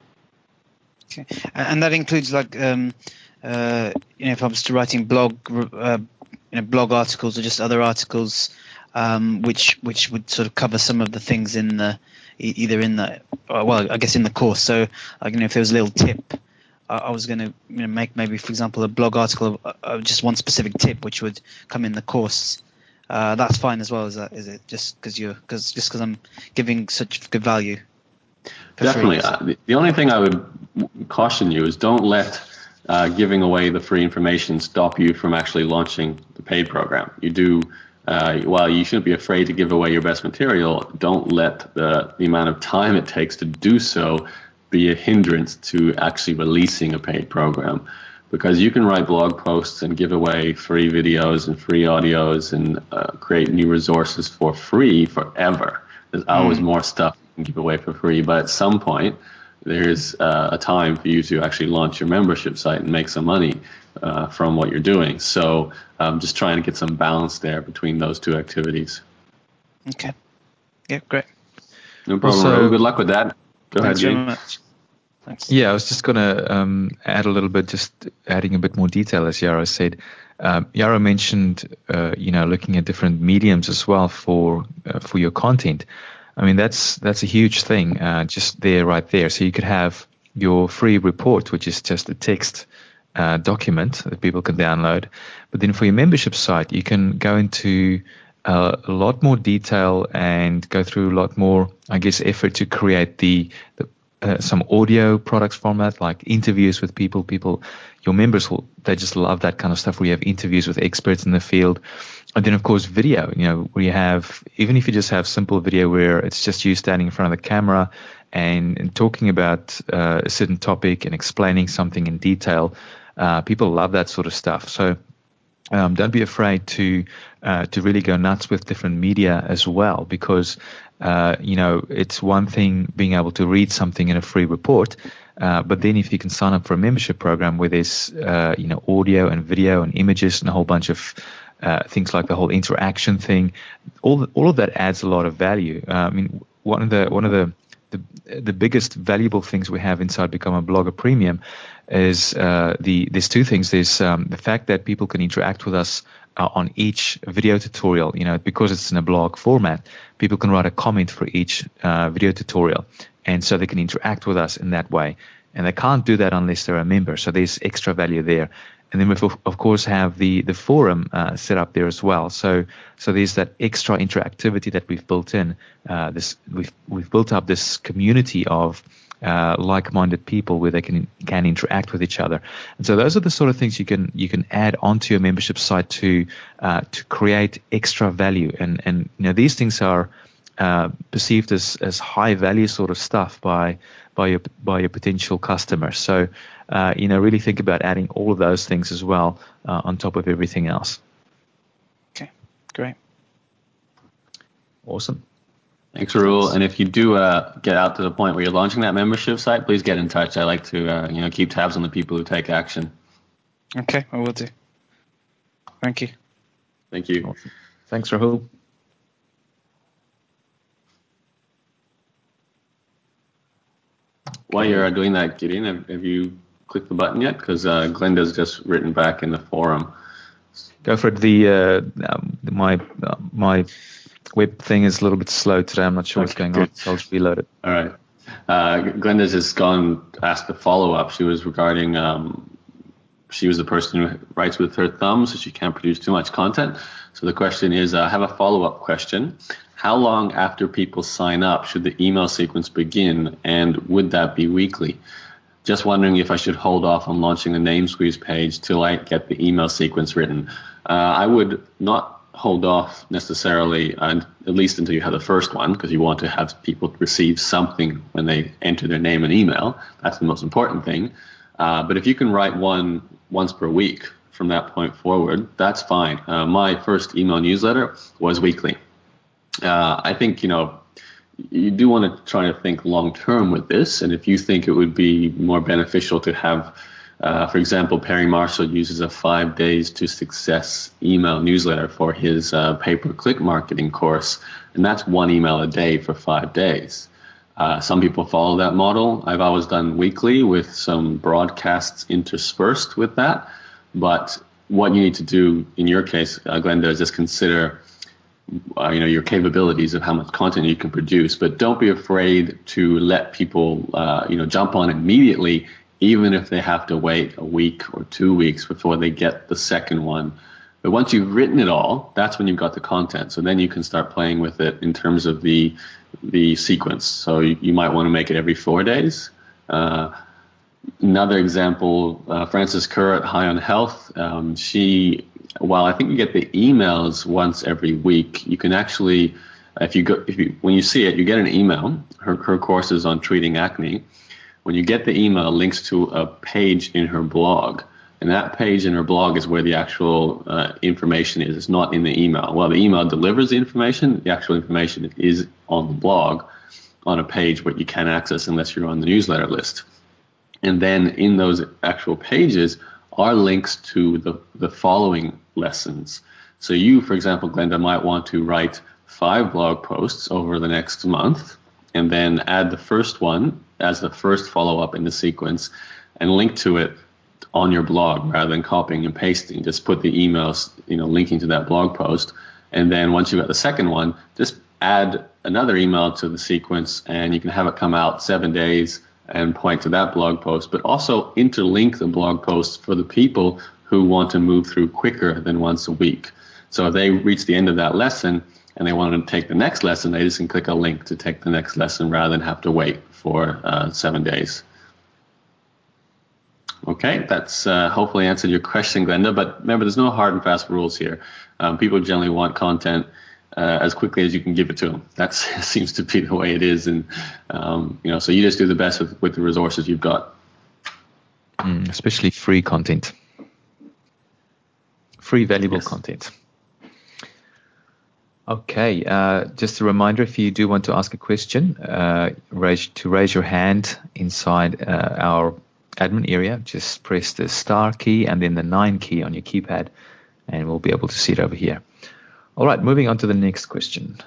Okay, and that includes like um, uh, you know, if I was to writing blog uh, you know, blog articles or just other articles, um, which which would sort of cover some of the things in the either in the well, I guess in the course. So like, you know, if there was a little tip, I, I was going to you know, make maybe, for example, a blog article of, of just one specific tip, which would come in the course. Uh, that's fine as well, is that? Is it just because you're because just because I'm giving such good value? Definitely. Uh, the, the only thing I would caution you is don't let uh, giving away the free information stop you from actually launching the paid program. You do. Uh, while you shouldn't be afraid to give away your best material, don't let the, the amount of time it takes to do so be a hindrance to actually releasing a paid program. Because you can write blog posts and give away free videos and free audios and uh, create new resources for free forever. There's always mm. more stuff you can give away for free, but at some point, there's uh, a time for you to actually launch your membership site and make some money uh, from what you're doing. So um, just trying to get some balance there between those two activities. Okay. Yeah, great. No problem, also, Ro. Good luck with that. Go thanks ahead, very much. Thanks. Yeah, I was just going to um, add a little bit, just adding a bit more detail, as Yaro said. Um, Yaro mentioned, uh, you know, looking at different mediums as well for uh, for your content. I mean, that's that's a huge thing, uh, just there, right there. So you could have your free report, which is just a text uh, document that people can download. But then for your membership site, you can go into uh, a lot more detail and go through a lot more, I guess, effort to create the, the Uh, some audio products format, like interviews with people. People, your members, will, they just love that kind of stuff where you have interviews with experts in the field. And then, of course, video, you know, where you have, even if you just have simple video where it's just you standing in front of the camera and, and talking about uh, a certain topic and explaining something in detail, uh, people love that sort of stuff. So Um, don't be afraid to uh, to really go nuts with different media as well, because uh, you know, it's one thing being able to read something in a free report, Uh, but then if you can sign up for a membership program where there's uh, you know audio and video and images and a whole bunch of uh, things like the whole interaction thing, all all of that adds a lot of value. Uh, I mean, one of the one of the the, the biggest valuable things we have inside Become a Blogger Premium is uh, the there's two things. There's um, the fact that people can interact with us uh, on each video tutorial. You know, because it's in a blog format, people can write a comment for each uh, video tutorial, and so they can interact with us in that way. And they can't do that unless they're a member. So there's extra value there. And then we of course have the the forum uh, set up there as well. So so there's that extra interactivity that we've built in. Uh, this we've we've built up this community of uh, like-minded people where they can can interact with each other. And so those are the sort of things you can you can add onto your membership site to uh, to create extra value. And and you know these things are uh, perceived as as high value sort of stuff by by your by your potential customers. So uh, you know really think about adding all of those things as well uh, on top of everything else. Okay, great, awesome. Thanks, Rahul. And if you do uh, get out to the point where you're launching that membership site, please get in touch. I like to uh, you know keep tabs on the people who take action. Okay, I will do. Thank you. Thank you. Awesome. Thanks, Rahul. While you're doing that, Gideon, have, have you clicked the button yet? Because uh, Glenda's just written back in the forum. Go for it. The uh, um, my uh, my web thing is a little bit slow today. I'm not sure okay, what's going good. on, so I'll just reload it. All right. Uh, Glenda's just gone asked the follow-up. She was regarding, um, she was the person who writes with her thumb, so she can't produce too much content. So the question is, uh, I have a follow-up question. How long after people sign up should the email sequence begin, and would that be weekly? Just wondering if I should hold off on launching the name squeeze page till I get the email sequence written. Uh, I would not hold off necessarily, uh, at least until you have the first one, because you want to have people receive something when they enter their name and email. That's the most important thing. Uh, but if you can write one once per week from that point forward, that's fine. Uh, my first email newsletter was weekly. Uh, I think, you know, you do want to try to think long term with this. And if you think it would be more beneficial to have, uh, for example, Perry Marshall uses a five days to success email newsletter for his uh, pay-per-click marketing course. And that's one email a day for five days. Uh, some people follow that model. I've always done weekly with some broadcasts interspersed with that. But what you need to do in your case, uh, Glenda, is just consider Uh, you know, your capabilities of how much content you can produce, but don't be afraid to let people, uh, you know, jump on immediately, even if they have to wait a week or two weeks before they get the second one. But once you've written it all, that's when you've got the content. So then you can start playing with it in terms of the the sequence. So you, you might want to make it every four days. Uh, another example, uh, Frances Kerr at High on Health, um, she. While I think you get the emails once every week, you can actually, if you go, if you, when you see it, you get an email. Her her course is on treating acne. When you get the email, it links to a page in her blog, and that page in her blog is where the actual uh, information is. It's not in the email. Well, the email delivers the information. The actual information is on the blog, on a page where you can't access unless you're on the newsletter list. And then in those actual pages are links to the, the following lessons. So you, for example, Glenda, might want to write five blog posts over the next month and then add the first one as the first follow-up in the sequence and link to it on your blog rather than copying and pasting. Just put the emails, you know, linking to that blog post. And then once you've got the second one, just add another email to the sequence and you can have it come out seven days and point to that blog post, but also interlink the blog posts for the people who want to move through quicker than once a week. So if they reach the end of that lesson and they want to take the next lesson, they just can click a link to take the next lesson rather than have to wait for uh, seven days. Okay, that's uh, hopefully answered your question, Glenda, but remember, there's no hard and fast rules here. Um, people generally want content Uh, as quickly as you can give it to them. That seems to be the way it is, and um, you know, so you just do the best with, with the resources you've got. Mm, especially free content, free valuable yes. content. Okay, uh, just a reminder, if you do want to ask a question, uh, raise, to raise your hand inside uh, our admin area, just press the star key and then the nine key on your keypad, and we'll be able to see it over here. All right, moving on to the next question.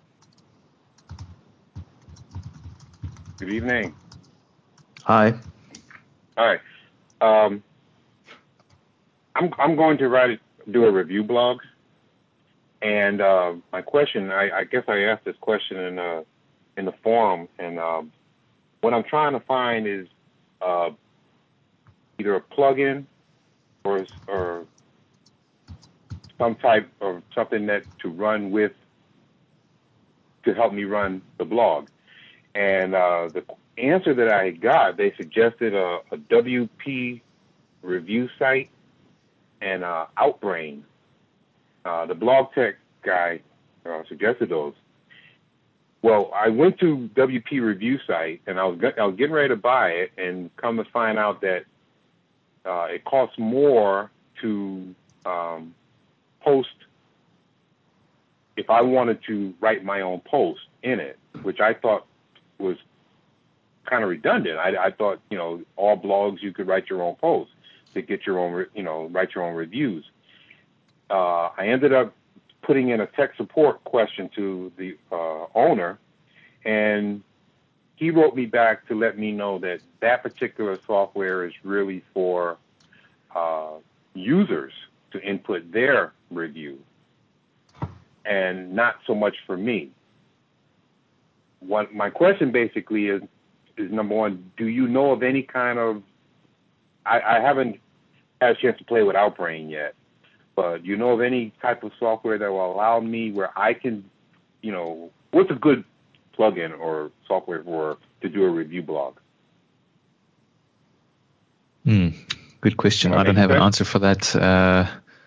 Good evening. Hi. Hi. Um, I'm I'm going to write do a review blog, and uh, my question, I, I guess I asked this question in uh in the forum, and um, what I'm trying to find is uh, either a plugin or or some type of something that to run with to help me run the blog. And uh, the answer that I got, they suggested a, a W P review site and uh, Outbrain. Uh, the blog tech guy uh, suggested those. Well, I went to W P review site and I was I was getting ready to buy it, and come to find out that uh, it costs more to um, post if I wanted to write my own post in it, which I thought was kind of redundant. I, I thought, you know, all blogs you could write your own posts to get your own, you know, write your own reviews. Uh, I ended up putting in a tech support question to the uh, owner, and he wrote me back to let me know that that particular software is really for uh, users to input their review, and not so much for me. What my question basically is, is number one, do you know of any kind of, I, I haven't had a chance to play with Outbrain yet, but you know of any type of software that will allow me where I can, you know, what's a good plugin or software for to do a review blog? Mm, good question. I don't have an answer for that. Uh,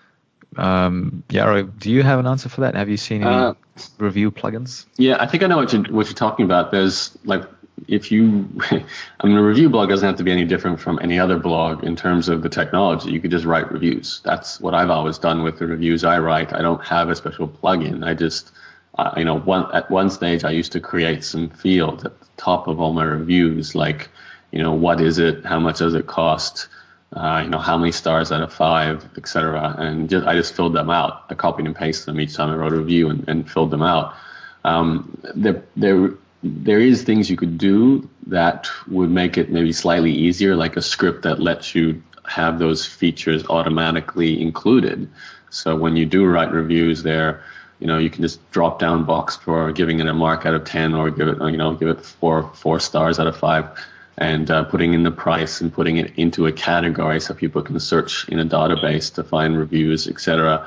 um, Yaro, do you have an answer for that? Have you seen any uh, review plugins? Yeah, I think I know what you're, what you're talking about. There's like, if you, I mean, a review blog doesn't have to be any different from any other blog in terms of the technology. You could just write reviews. That's what I've always done with the reviews I write. I don't have a special plugin. I just, uh, you know, one, at one stage I used to create some fields at the top of all my reviews, like, you know, what is it? How much does it cost? Uh, you know, how many stars out of five, et cetera. And just, I just filled them out. I copied and pasted them each time I wrote a review and, and filled them out. Um, there, there, there is things you could do that would make it maybe slightly easier, like a script that lets you have those features automatically included. So when you do write reviews there, you know, you can just drop down box for giving it a mark out of ten, or give it, you know, give it four, four stars out of five. And uh, putting in the price and putting it into a category so people can search in a database to find reviews, et cetera.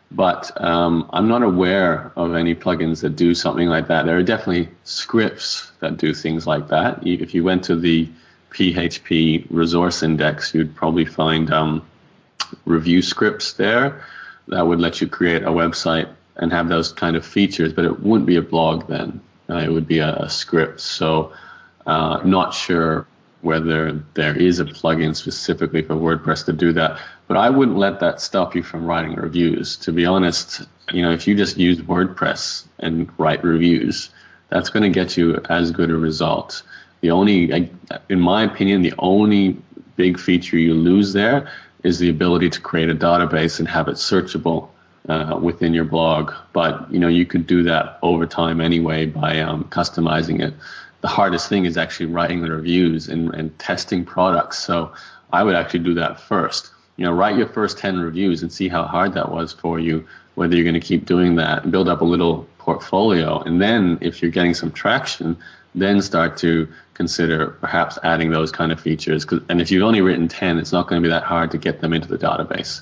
But um, I'm not aware of any plugins that do something like that. There are definitely scripts that do things like that. If you went to the P H P resource index, you'd probably find um, review scripts there that would let you create a website and have those kind of features, but it wouldn't be a blog then. Uh, it would be a, a script. So Uh, not sure whether there is a plugin specifically for WordPress to do that, but I wouldn't let that stop you from writing reviews. To be honest, you know, if you just use WordPress and write reviews, that's going to get you as good a result. The only, in my opinion, the only big feature you lose there is the ability to create a database and have it searchable uh, within your blog. But, you know, you could do that over time anyway by um, customizing it. The hardest thing is actually writing the reviews and, and testing products. So I would actually do that first. You know, write your first ten reviews and see how hard that was for you, whether you're going to keep doing that and build up a little portfolio. And then if you're getting some traction, then start to consider perhaps adding those kind of features. Cause, and if you've only written ten, it's not going to be that hard to get them into the database.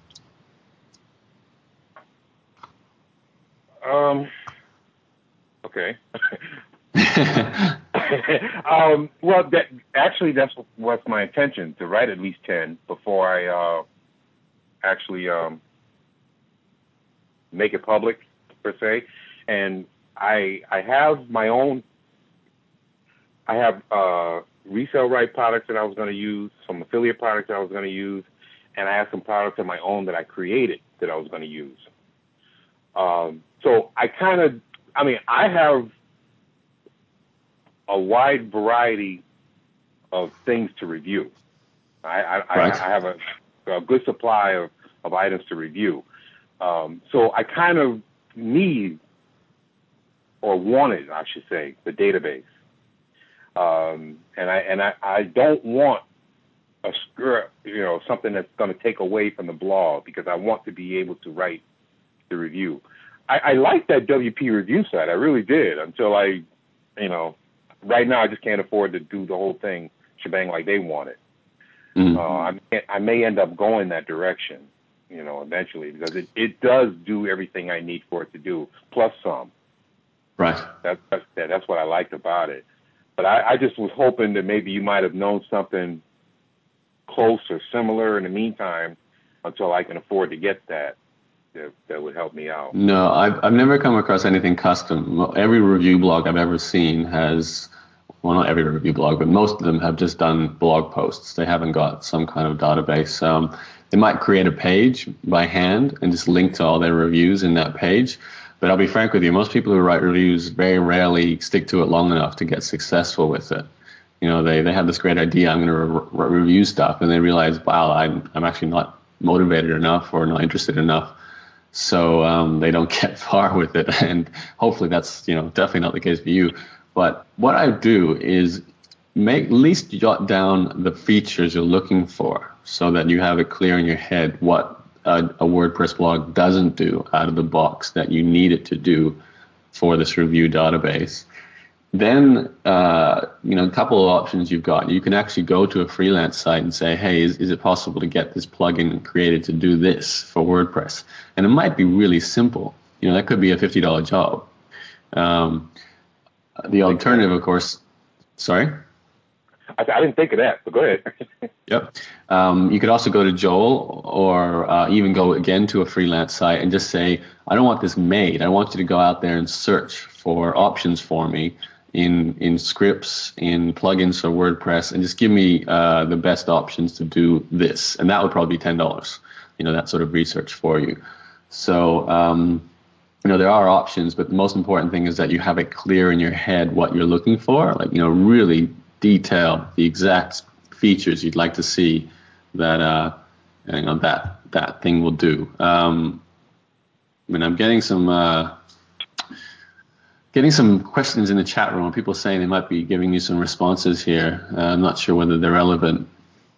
Um, okay. um, well, that, actually, that's what's my intention, to write at least ten before I uh, actually um, make it public, per se. And I I have my own, I have uh, resale right products that I was going to use, some affiliate products that I was going to use, and I have some products of my own that I created that I was going to use. Um, so I kind of, I mean, I have a wide variety of things to review. I, I, Right. I have a, a good supply of, of items to review. Um, so I kind of need, or wanted, I should say, the database. Um, and I and I, I don't want a script, you know, something that's going to take away from the blog, because I want to be able to write the review. I, I like that W P review site. I really did, until I, you know, right now I just can't afford to do the whole thing shebang like they want it. Mm-hmm. Uh, I, may, I may end up going that direction, you know, eventually, because it, it does do everything I need for it to do, plus some. Right. That, that's, that's what I liked about it. But I, I just was hoping that maybe you might have known something close or similar in the meantime, until I can afford to get that. That, that would help me out. No, I've I've never come across anything custom. Every review blog I've ever seen has, well, not every review blog, but most of them have just done blog posts. They haven't got some kind of database. Um, they might create a page by hand and just link to all their reviews in that page. But I'll be frank with you, most people who write reviews very rarely stick to it long enough to get successful with it. You know, they, they have this great idea, I'm going to re- re- review stuff, and they realize, wow, I'm, I'm actually not motivated enough or not interested enough. So um, they don't get far with it. And hopefully that's, you know, definitely not the case for you. But what I do is make, at least jot down the features you're looking for, so that you have it clear in your head what a, a WordPress blog doesn't do out of the box that you need it to do for this review database. Then, uh, you know, a couple of options you've got. You can actually go to a freelance site and say, hey, is, is it possible to get this plugin created to do this for WordPress? And it might be really simple. You know, that could be a fifty dollars job. Um, the alternative, of course, sorry? I, I didn't think of that, but go ahead. Yep. Um, you could also go to Joel, or uh, even go again to a freelance site and just say, I don't want this made. I want you to go out there and search for options for me in in scripts, in plugins for WordPress, and just give me uh, the best options to do this. And that would probably be ten dollars, you know, that sort of research for you. So, um, you know, there are options, but the most important thing is that you have it clear in your head what you're looking for, like, you know, really detail the exact features you'd like to see that, uh, you know, that, that thing will do. Um, I mean, I'm getting some, uh, getting some questions in the chat room. People saying they might be giving you some responses here. Uh, I'm not sure whether they're relevant.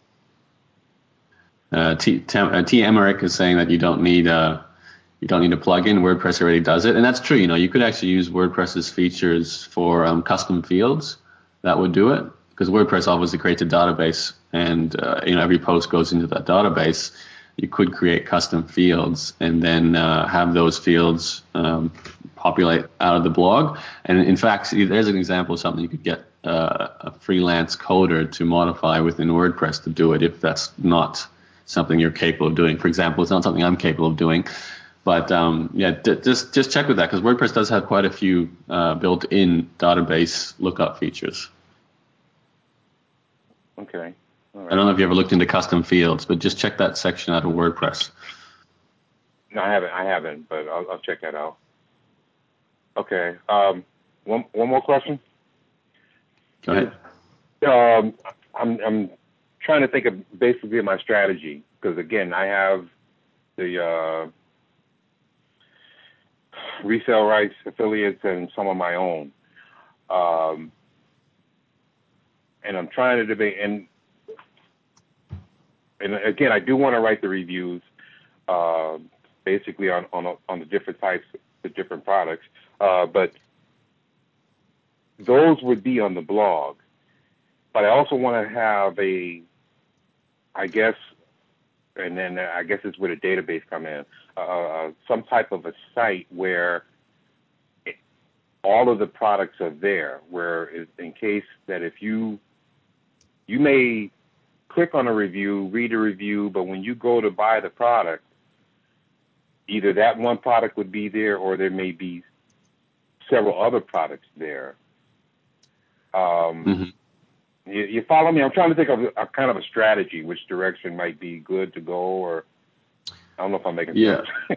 Uh, T, T, uh, T. Emmerich is saying that you don't need a, you don't need a plugin. WordPress already does it, and that's true. You know, you could actually use WordPress's features for um, custom fields. That would do it, because WordPress obviously creates a database, and uh, you know, every post goes into that database. You could create custom fields and then uh, have those fields um, populate out of the blog. And in fact, there's an example of something you could get uh, a freelance coder to modify within WordPress to do it, if that's not something you're capable of doing. For example, it's not something I'm capable of doing. But um, yeah, d- just just check with that, because WordPress does have quite a few uh, built-in database lookup features. Okay. All right. I don't know if you ever looked into custom fields, but just check that section out of WordPress. No, I haven't. I haven't, but I'll, I'll check that out. Okay. Um, one one more question. Go ahead. Um, I'm I'm trying to think of basically my strategy, because again, I have the uh, resale rights, affiliates, and some of my own. Um, and I'm trying to debate, and and again, I do want to write the reviews, uh, basically on on on the different types, the different products, uh, but those would be on the blog. But I also want to have a, I guess, and then I guess it's where the database come in, uh, some type of a site where it, all of the products are there, where in case that if you, you may click on a review, read a review, but when you go to buy the product, either that one product would be there, or there may be several other products there. Um, Mm-hmm. you, you follow me? I'm trying to think of a, a kind of a strategy, which direction might be good to go, or I don't know if I'm making yeah. sense.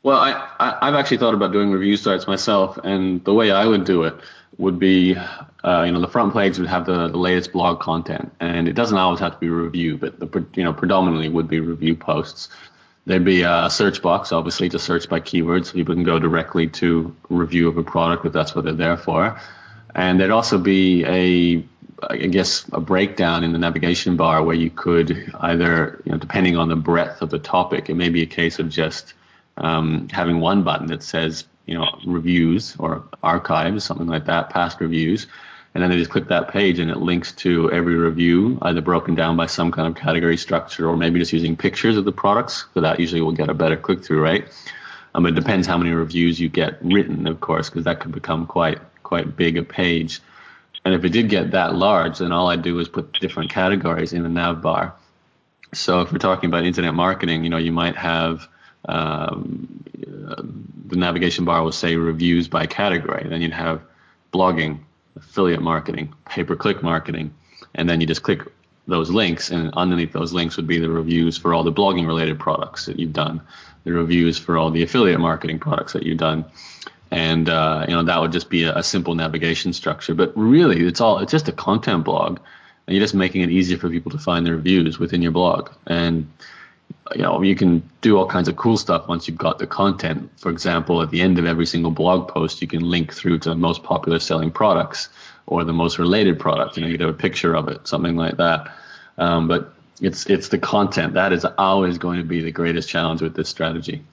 Well, I, I, I've actually thought about doing review sites myself, and the way I would do it would be, uh, you know, the front page would have the, the latest blog content, and it doesn't always have to be a review, but the, you know, predominantly would be review posts. There'd be a search box, obviously, to search by keywords, so people can go directly to review of a product if that's what they're there for. And there'd also be a, I guess, a breakdown in the navigation bar where you could either, you know, depending on the breadth of the topic, it may be a case of just um, having one button that says, you know, reviews or archives, something like that, past reviews. And then they just click that page and it links to every review, either broken down by some kind of category structure or maybe just using pictures of the products. So that usually will get a better click-through rate. Um, it depends how many reviews you get written, of course, because that could become quite quite big a page. And if it did get that large, then all I'd do is put different categories in the nav bar. So if we're talking about internet marketing, you know, you might have um, the navigation bar will say reviews by category. Then you'd have blogging, affiliate marketing, pay-per-click marketing, and then you just click those links, and underneath those links would be the reviews for all the blogging related products that you've done, the reviews for all the affiliate marketing products that you've done. And uh, you know, that would just be a, a simple navigation structure. But really, it's all it's just a content blog, and you're just making it easier for people to find the reviews within your blog. And you know, you can do all kinds of cool stuff once you've got the content. For example, at the end of every single blog post, you can link through to the most popular selling products or the most related product. You know, you could have a picture of it, something like that. Um, but it's it's the content that is always going to be the greatest challenge with this strategy.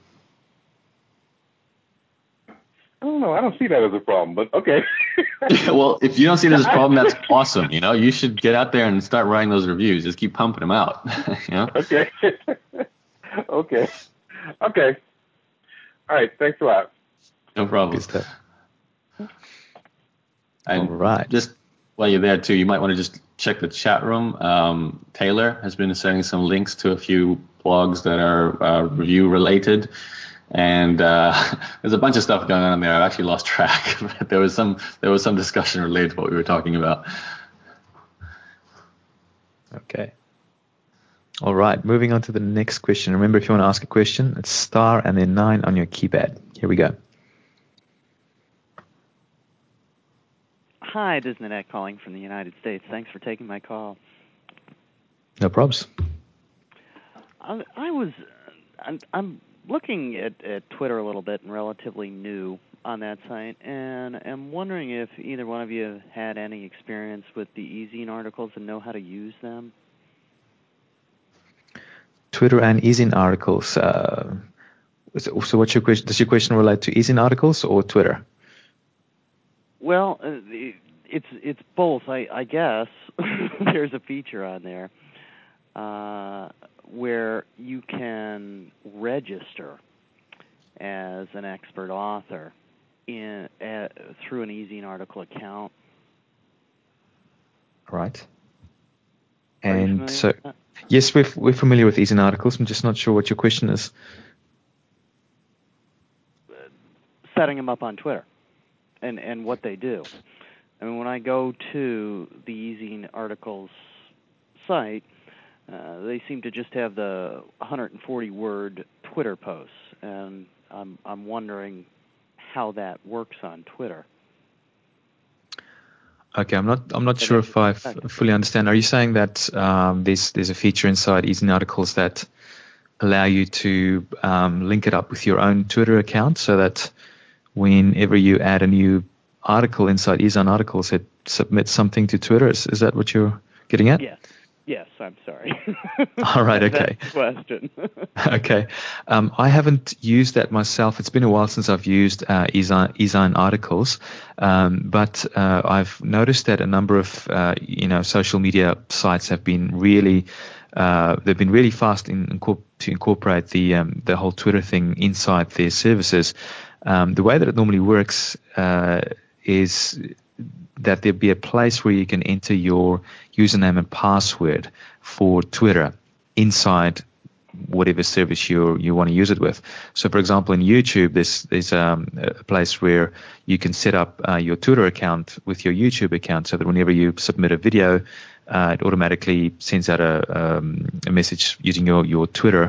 I don't know. I don't see that as a problem, but okay. Well, if you don't see it as a problem, that's awesome. You know, you should get out there and start writing those reviews. Just keep pumping them out. You know? Okay. Okay. Okay. All right. Thanks a lot. No problem. And All right. Just while you're there too, you might want to just check the chat room. Um, Taylor has been sending some links to a few blogs that are uh, review related. And uh, there's a bunch of stuff going on there. I've actually lost track. But there was some there was some discussion related to what we were talking about. Okay. All right. Moving on to the next question. Remember, if you want to ask a question, it's star and then nine on your keypad. Here we go. Hi, this is Nanette calling from the United States. Thanks for taking my call. No probs. I, I was I'm, I'm looking at, at Twitter a little bit and relatively new on that site, and I'm wondering if either one of you had any experience with the e-zine articles and know how to use them. Twitter and e-zine articles. Uh, so, so what's your question? Does your question relate to e-zine articles or Twitter? Well, uh, it's it's both, I, I guess. There's a feature on there uh, where you can register as an expert author in uh, through an e-zine article account. Right. Are you And familiar so, with that? yes, we're we're familiar with e-zine articles. I'm just not sure what your question is. Setting them up on Twitter and, and what they do. I mean, when I go to the e-zine articles site, uh, they seem to just have the one hundred forty word Twitter posts, and I'm I'm wondering how that works on Twitter. Okay, I'm not I'm not sure if I f- fully understand. Are you saying that um, there's there's a feature inside e-zine articles that allow you to um, link it up with your own Twitter account so that whenever you add a new article inside e-zine articles, it submits something to Twitter? Is, is that what you're getting at? Yes. Yes, I'm sorry. All right, okay. That's the question. Okay. Um, I haven't used that myself. It's been a while since I've used uh, e-zine, e-zine articles, um, but uh, I've noticed that a number of uh, you know social media sites have been really uh, they've been really fast in, in co- to incorporate the um, the whole Twitter thing inside their services. Um, the way that it normally works uh, is that there'd be a place where you can enter your username and password for Twitter inside whatever service you you want to use it with. So, for example, in YouTube, there's there's um, a place where you can set up uh, your Twitter account with your YouTube account, so that whenever you submit a video, uh, it automatically sends out a, um, a message using your your Twitter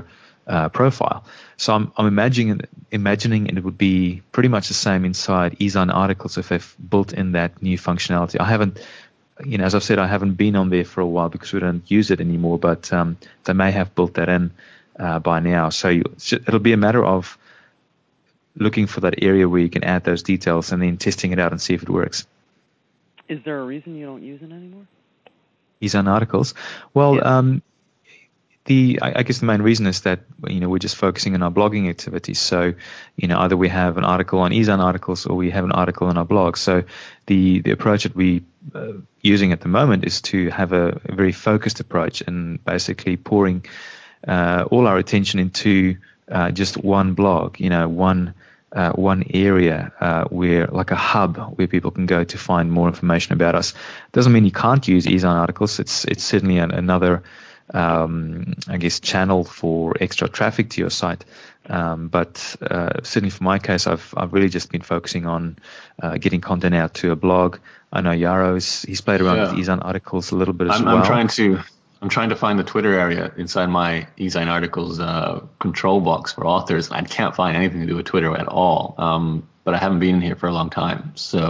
uh, profile. So I'm, I'm imagining imagining it would be pretty much the same inside eZine Articles if they've built in that new functionality. I haven't, you know, as I've said, I haven't been on there for a while because we don't use it anymore, but um, they may have built that in uh, by now. So you, it'll be a matter of looking for that area where you can add those details and then testing it out and see if it works. Is there a reason you don't use it anymore? eZine Articles? Well, Yeah. um, the I, I guess the main reason is that, you know, we're just focusing on our blogging activities. So, you know, either we have an article on eZine Articles or we have an article on our blog. So the, the approach that we uh, using at the moment is to have a, a very focused approach and basically pouring uh, all our attention into uh, just one blog, you know, one Uh, one area uh, where, like a hub, where people can go to find more information about us. Doesn't mean you can't use eZine Articles. It's it's certainly an, another, um, I guess, channel for extra traffic to your site. Um, but uh, certainly for my case, I've I've really just been focusing on uh, getting content out to a blog. I know Yaro's he's played around Yeah. with eZine Articles a little bit as I'm, well. I'm trying to I'm trying to find the Twitter area inside my eZine Articles uh, control box for authors. I can't find anything to do with Twitter at all. Um, but I haven't been in here for a long time, so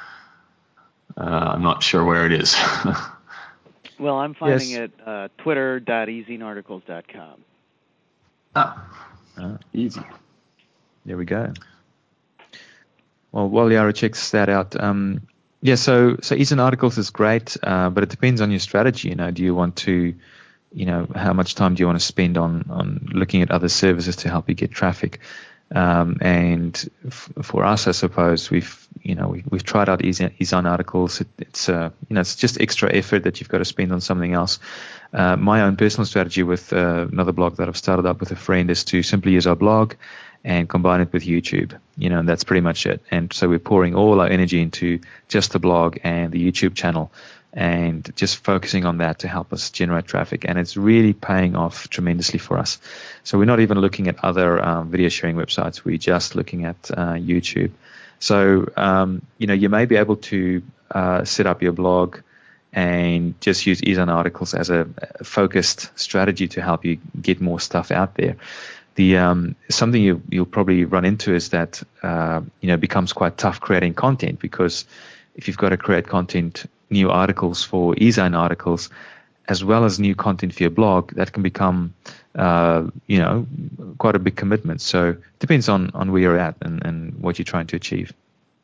uh, I'm not sure where it is. Well, I'm finding Yes. it uh, twitter dot ezine articles dot com. ah, Uh, easy. There we go. Well, while Yaro checks that out, um, yeah, so so eZine Articles is great, uh, but it depends on your strategy. You know, do you want to, you know, how much time do you want to spend on on looking at other services to help you get traffic? Um, and f- for us, I suppose we've, you know, we, we've tried out eZine, eZine Articles. It, it's, uh, you know, it's just extra effort that you've got to spend on something else. Uh, my own personal strategy with uh, another blog that I've started up with a friend is to simply use our blog and combine it with YouTube, you know, and that's pretty much it. And so we're pouring all our energy into just the blog and the YouTube channel and just focusing on that to help us generate traffic. And it's really paying off tremendously for us. So we're not even looking at other um, video sharing websites. We're just looking at uh, YouTube. So, um, you know, you may be able to uh, set up your blog and just use eZine Articles as a, a focused strategy to help you get more stuff out there. The um, something you, you'll probably run into is that uh, you know, it becomes quite tough creating content, because if you've got to create content, new articles for eZine Articles, as well as new content for your blog, that can become uh, you know, quite a big commitment. So it depends on, on where you're at and, and what you're trying to achieve.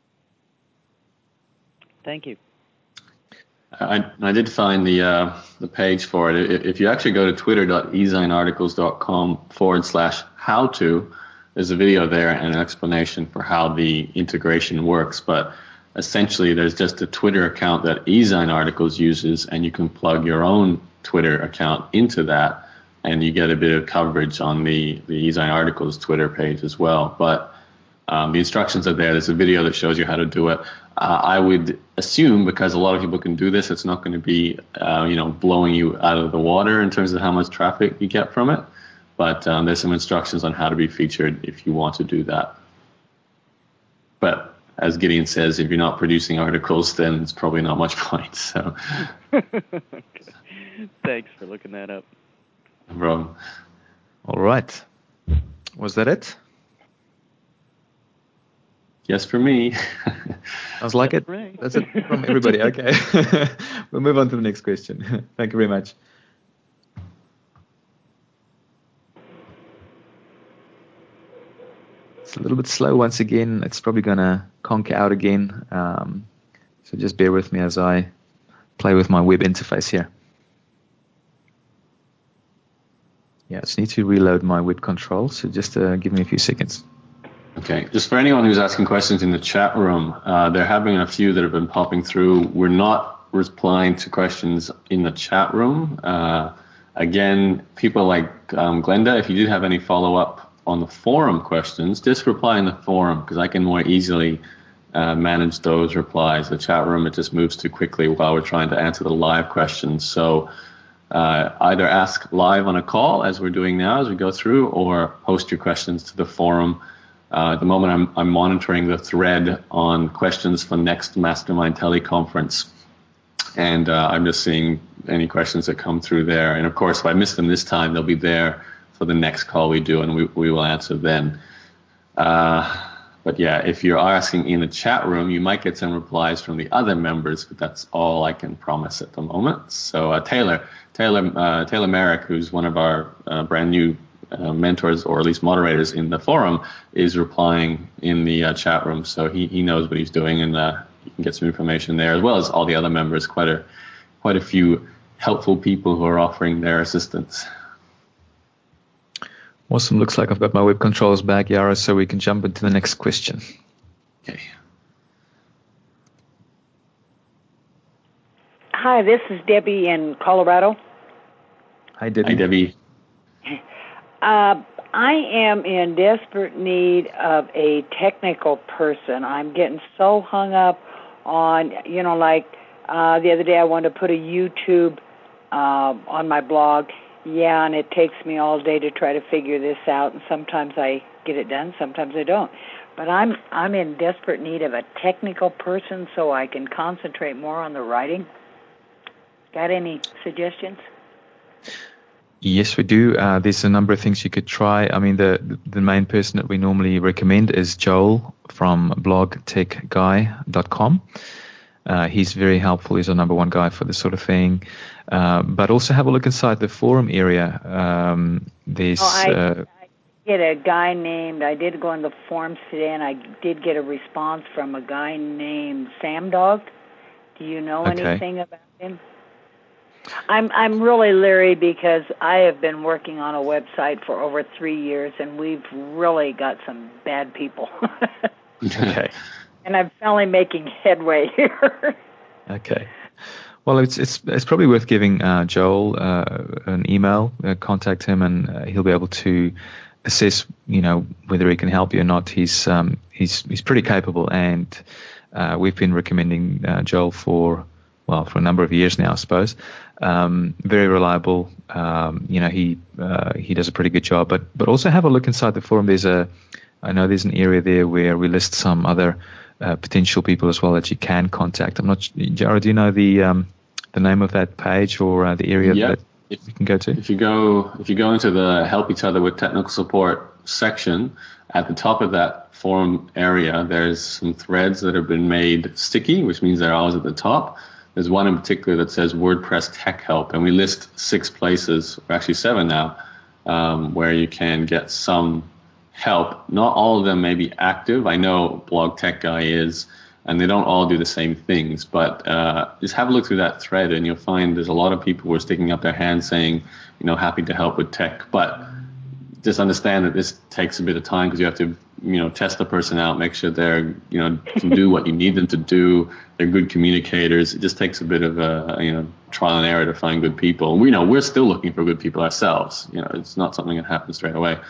Thank you. I, I did find the uh, the page for it. If you actually go to twitter dot ezine articles dot com forward slash how to, there's a video there and an explanation for how the integration works. But essentially, there's just a Twitter account that eZine Articles uses, and you can plug your own Twitter account into that, and you get a bit of coverage on the, the eZine Articles Twitter page as well. But um, the instructions are there. There's a video that shows you how to do it. Uh, I would assume, because a lot of people can do this, it's not going to be, uh, you know, blowing you out of the water in terms of how much traffic you get from it. But um, there's some instructions on how to be featured if you want to do that. But as Gideon says, if you're not producing articles, then it's probably not much point. So, Thanks for looking that up. no problem. All right. Was that it? Yes, for me. Sounds like Yes, it. for me. That's it from everybody. Okay. We'll move on to the next question. Thank you very much. It's a little bit slow once again. It's probably going to conk out again. Um, so just bear with me as I play with my web interface here. Yeah, I just need to reload my web control. So just uh, give me a few seconds. Okay, just for anyone who's asking questions in the chat room, uh, there have been a few that have been popping through. We're not replying to questions in the chat room. Uh, again, people like um, Glenda, if you did have any follow-up on the forum questions, just reply in the forum, because I can more easily uh, manage those replies. The chat room, it just moves too quickly while we're trying to answer the live questions. So uh, either ask live on a call, as we're doing now as we go through, or post your questions to the forum. Uh, at the moment, I'm, I'm monitoring the thread on questions for next Mastermind teleconference, and uh, I'm just seeing any questions that come through there. And of course, if I miss them this time, they'll be there for the next call we do, and we, we will answer then. Uh, but yeah, if you're asking in the chat room, you might get some replies from the other members, but that's all I can promise at the moment. So uh, Taylor, Taylor, uh, Taylor Merrick, who's one of our uh, brand new uh, mentors, or at least moderators in the forum, is replying in the uh, chat room. So he, he knows what he's doing, and uh, you can get some information there, as well as all the other members. Quite a quite a few helpful people who are offering their assistance. Awesome. Looks like I've got my web controls back, Yara, so we can jump into the next question. Okay. Hi, this is Debbie in Colorado. Hi, Debbie. Hi, Debbie. Uh, I am in desperate need of a technical person. I'm getting so hung up on, you know, like uh, the other day I wanted to put a YouTube uh, on my blog. Yeah, and it takes me all day to try to figure this out, and sometimes I get it done, sometimes I don't. But I'm I'm in desperate need of a technical person so I can concentrate more on the writing. Got any suggestions? Yes, we do. Uh, there's a number of things you could try. I mean, the the main person that we normally recommend is Joel from blog tech guy dot com. Uh, he's very helpful. He's our number one guy for this sort of thing. Uh, but also have a look inside the forum area. Um, there's. Oh, I, uh, I get a guy named. I did go on the forums today, and I did get a response from a guy named Sam Dog. Do you know Okay. anything about him? I'm I'm really leery because I have been working on a website for over three years, and we've really got some bad people. Okay. And I'm finally making headway here. Okay. Well, it's it's it's probably worth giving uh, Joel uh, an email, uh, contact him, and uh, he'll be able to assess, you know, whether he can help you or not. He's um he's he's pretty capable, and uh, we've been recommending uh, Joel for well for a number of years now, I suppose. Um, very reliable. Um, you know, he uh, he does a pretty good job. But but also have a look inside the forum. There's a I know there's an area there where we list some other uh, potential people as well that you can contact. I'm not, Jared, do you know the um, the name of that page or uh, the area Yep. that if, you can go to? If you go if you go into the Help Each Other with Technical Support section, at the top of that forum area, there's some threads that have been made sticky, which means they're always at the top. There's one in particular that says WordPress Tech Help, and we list six places, or actually seven now, um, where you can get some help. Not all of them may be active. I know Blog Tech Guy is, and they don't all do the same things, but uh, just have a look through that thread and you'll find there's a lot of people who are sticking up their hands saying, you know, happy to help with tech, but just understand that this takes a bit of time because you have to, you know, test the person out, make sure they're, you know, can do what you need them to do. They're good communicators. It just takes a bit of a, you know, trial and error to find good people. We know we're still looking for good people ourselves. You know, it's not something that happens straight away.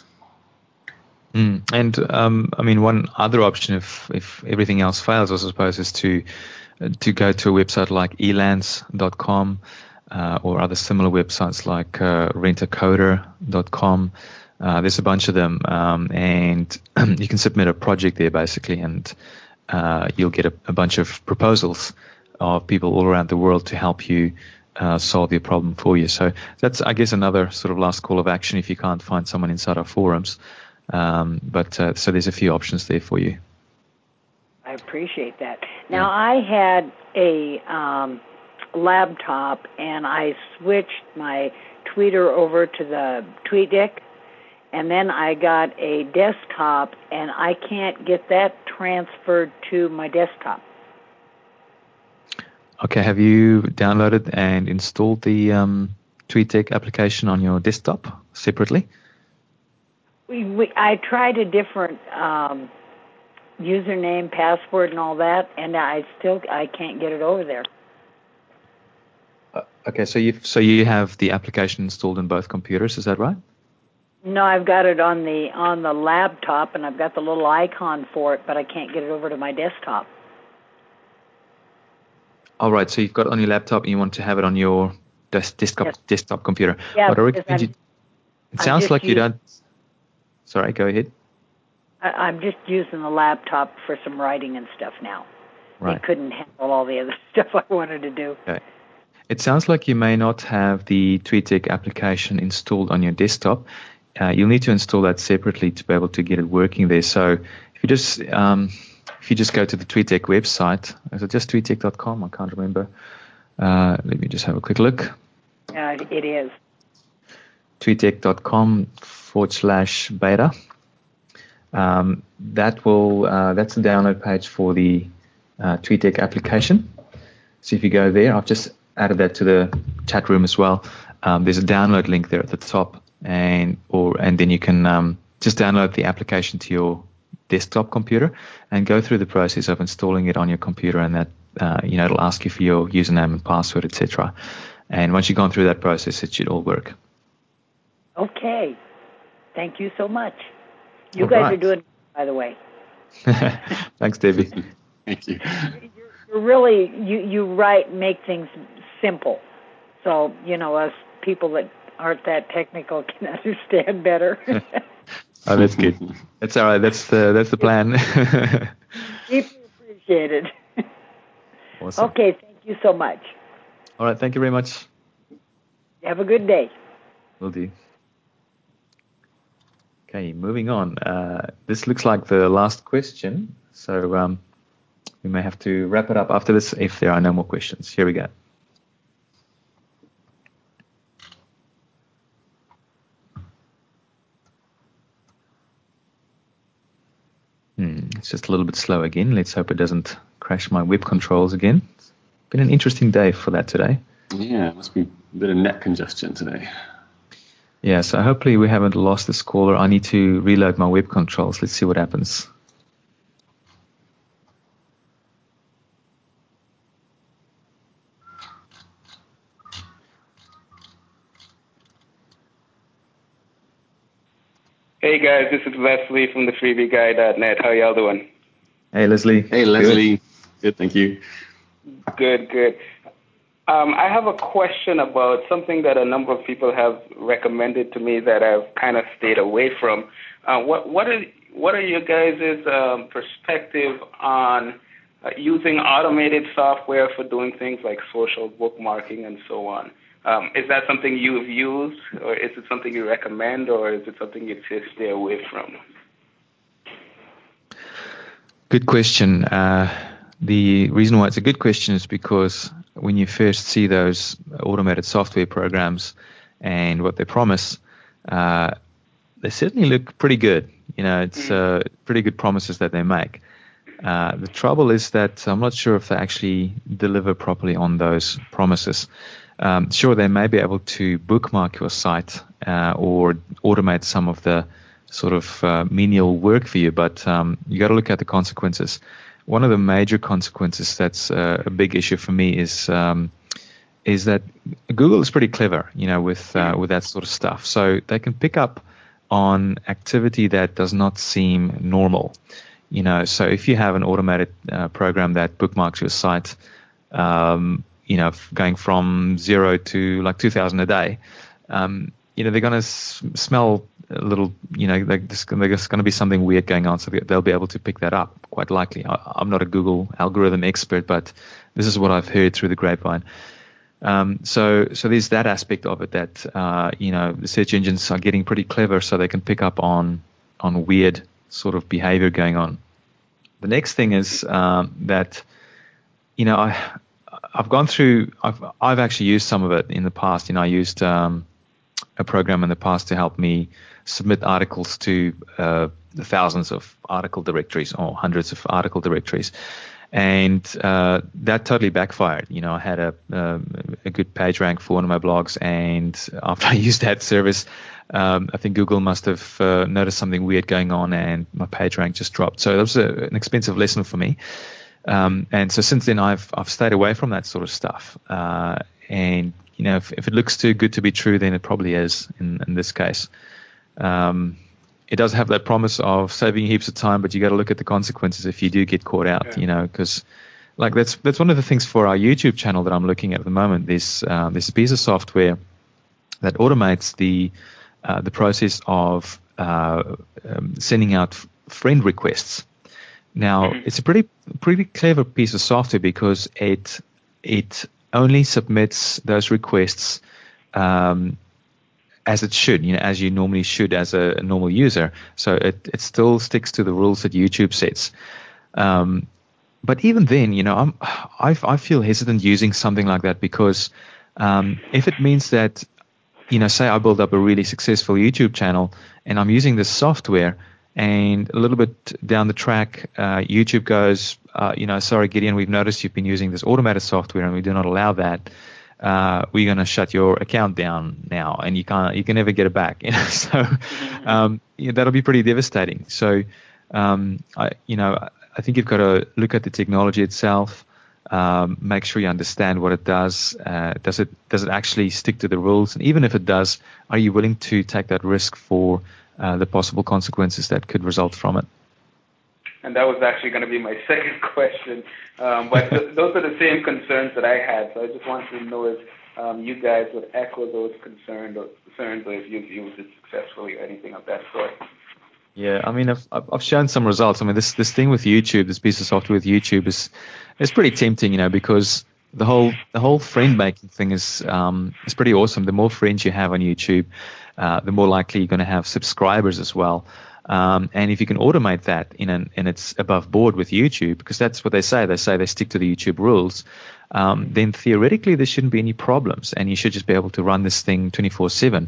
Mm. And um, I mean, one other option, if if everything else fails, I suppose, is to to go to a website like elance dot com uh, or other similar websites like uh, rent a coder dot com. Uh, there's a bunch of them, um, and you can submit a project there basically, and uh, you'll get a, a bunch of proposals of people all around the world to help you uh, solve your problem for you. So that's, I guess, another sort of last call of action if you can't find someone inside our forums. Um, but uh, so there's a few options there for you. I appreciate that. Now, I had a um, laptop, and I switched my tweeter over to the TweetDeck, and then I got a desktop, and I can't get that transferred to my desktop. Okay, have you downloaded and installed the um, TweetDeck application on your desktop separately? We, we, I tried a different um, username, password, and all that, and I still I can't get it over there. Uh, okay, so you so you have the application installed in both computers, is that right? No, I've got it on the on the laptop, and I've got the little icon for it, but I can't get it over to my desktop. All right, so you've got it on your laptop, and you want to have it on your des- desktop Yes. desktop computer. Yeah, What I recommend I'm, you, it I'm sounds just like you using, don't. Sorry, go ahead. I, I'm just using the laptop for some writing and stuff now. Right. It couldn't handle all the other stuff I wanted to do. Okay. it sounds like you may not have the TweetDeck application installed on your desktop. Uh, you'll need to install that separately to be able to get it working there. So if you just um, if you just go to the TweetDeck website, is it just tweetdeck dot com? I can't remember. Uh, let me just have a quick look. Uh, it is. tweetdeck dot com forward slash beta. Um, that will uh, that's the download page for the uh, TweetDeck application. So if you go there, I've just added that to the chat room as well. Um, there's a download link there at the top, and or and then you can um, just download the application to your desktop computer and go through the process of installing it on your computer, and that uh, you know it'll ask you for your username and password, et cetera. And once you've gone through that process, it should all work. Okay. Thank you so much. You All guys right. are doing, by the way. Thanks, Debbie. Thank you. You're really, you, you write, make things simple. So, you know, us people that aren't that technical can understand better. Oh, that's good. That's all right. That's the, that's the plan. Deeply appreciated. Awesome. Okay, thank you so much. All right. Thank you very much. Have a good day. Will do. Okay, moving on. Uh, this looks like the last question, so um, we may have to wrap it up after this if there are no more questions. Here we go. Hmm, it's just a little bit slow again. Let's hope it doesn't crash my web controls again. It's been an interesting day for that today. Yeah, it must be a bit of net congestion today. Yeah, so hopefully we haven't lost this caller. I need to reload my web controls. Let's see what happens. Hey guys, this is Leslie from the freebie guy dot net. How y'all doing? Hey Leslie. Hey Leslie. Good, good thank you. Good, good. Um, I have a question about something that a number of people have recommended to me that I've kind of stayed away from. Uh, what what are what are your guys' um, perspective on uh, using automated software for doing things like social bookmarking and so on? Um, is that something you've used, or is it something you recommend, or is it something you just stay away from? Good question. Uh, the reason why it's a good question is because when you first see those automated software programs and what they promise, uh, they certainly look pretty good. You know, it's uh, pretty good promises that they make. Uh, the trouble is that I'm not sure if they actually deliver properly on those promises. Um, sure, they may be able to bookmark your site uh, or automate some of the sort of uh, menial work for you, but um, you got to look at the consequences. One of the major consequences that's uh, a big issue for me is um, is that Google is pretty clever, you know, with uh, with that sort of stuff. So they can pick up on activity that does not seem normal, you know. So if you have an automated uh, program that bookmarks your site, um, you know, going from zero to like two thousand a day, um, you know, they're going to s- smell a little, you know, there's going to be something weird going on, so they'll be able to pick that up, quite likely. I, I'm not a Google algorithm expert, but this is what I've heard through the grapevine. Um, so, so there's that aspect of it that, uh, you know, the search engines are getting pretty clever, so they can pick up on, on weird sort of behavior going on. The next thing is um, that, you know, I, I've gone through, I've, I've actually used some of it in the past. You know, I used um, a program in the past to help me submit articles to uh, thousands of article directories or hundreds of article directories. And uh, that totally backfired. You know, I had a, uh, a good page rank for one of my blogs, and after I used that service, um, I think Google must have uh, noticed something weird going on, and my page rank just dropped. So that was a, an expensive lesson for me. Um, and so since then, I've I've stayed away from that sort of stuff. Uh, and you know, if, if it looks too good to be true, then it probably is in, in this case. Um, it does have that promise of saving heaps of time, but you got to look at the consequences if you do get caught out. Yeah. You know, because like that's that's one of the things for our YouTube channel that I'm looking at at the moment. There's uh, this piece of software that automates the uh, the process of uh, um, sending out f- friend requests. Now, mm-hmm. it's a pretty pretty clever piece of software because it it only submits those requests um, as it should, you know, as you normally should as a, a normal user. So it, it still sticks to the rules that YouTube sets. Um, but even then, you know, I'm, I, I feel hesitant using something like that because um, if it means that, you know, say I build up a really successful YouTube channel and I'm using this software, and a little bit down the track, uh, YouTube goes, uh, you know, sorry, Gideon, we've noticed you've been using this automated software and we do not allow that. Uh, we're going to shut your account down now, and you can't, you can never get it back. You know, so um, you know, that'll be pretty devastating. So, um, I, you know, I think you've got to look at the technology itself, um, make sure you understand what it does. Uh, does it does it actually stick to the rules? And even if it does, are you willing to take that risk for uh, the possible consequences that could result from it? And that was actually going to be my second question. Um, but th- those are the same concerns that I had. So I just wanted to know if um, you guys would echo those concerns or, concerns, or if you've used it successfully or anything of that sort. Yeah, I mean, I've I've shown some results. I mean, this this thing with YouTube, this piece of software with YouTube is is pretty tempting, you know, because the whole the whole friend making thing is um is pretty awesome. The more friends you have on YouTube, uh, the more likely you're going to have subscribers as well. Um, and if you can automate that in an, and it's above board with YouTube, because that's what they say. They say they stick to the YouTube rules. Um, then theoretically there shouldn't be any problems, and you should just be able to run this thing twenty-four seven.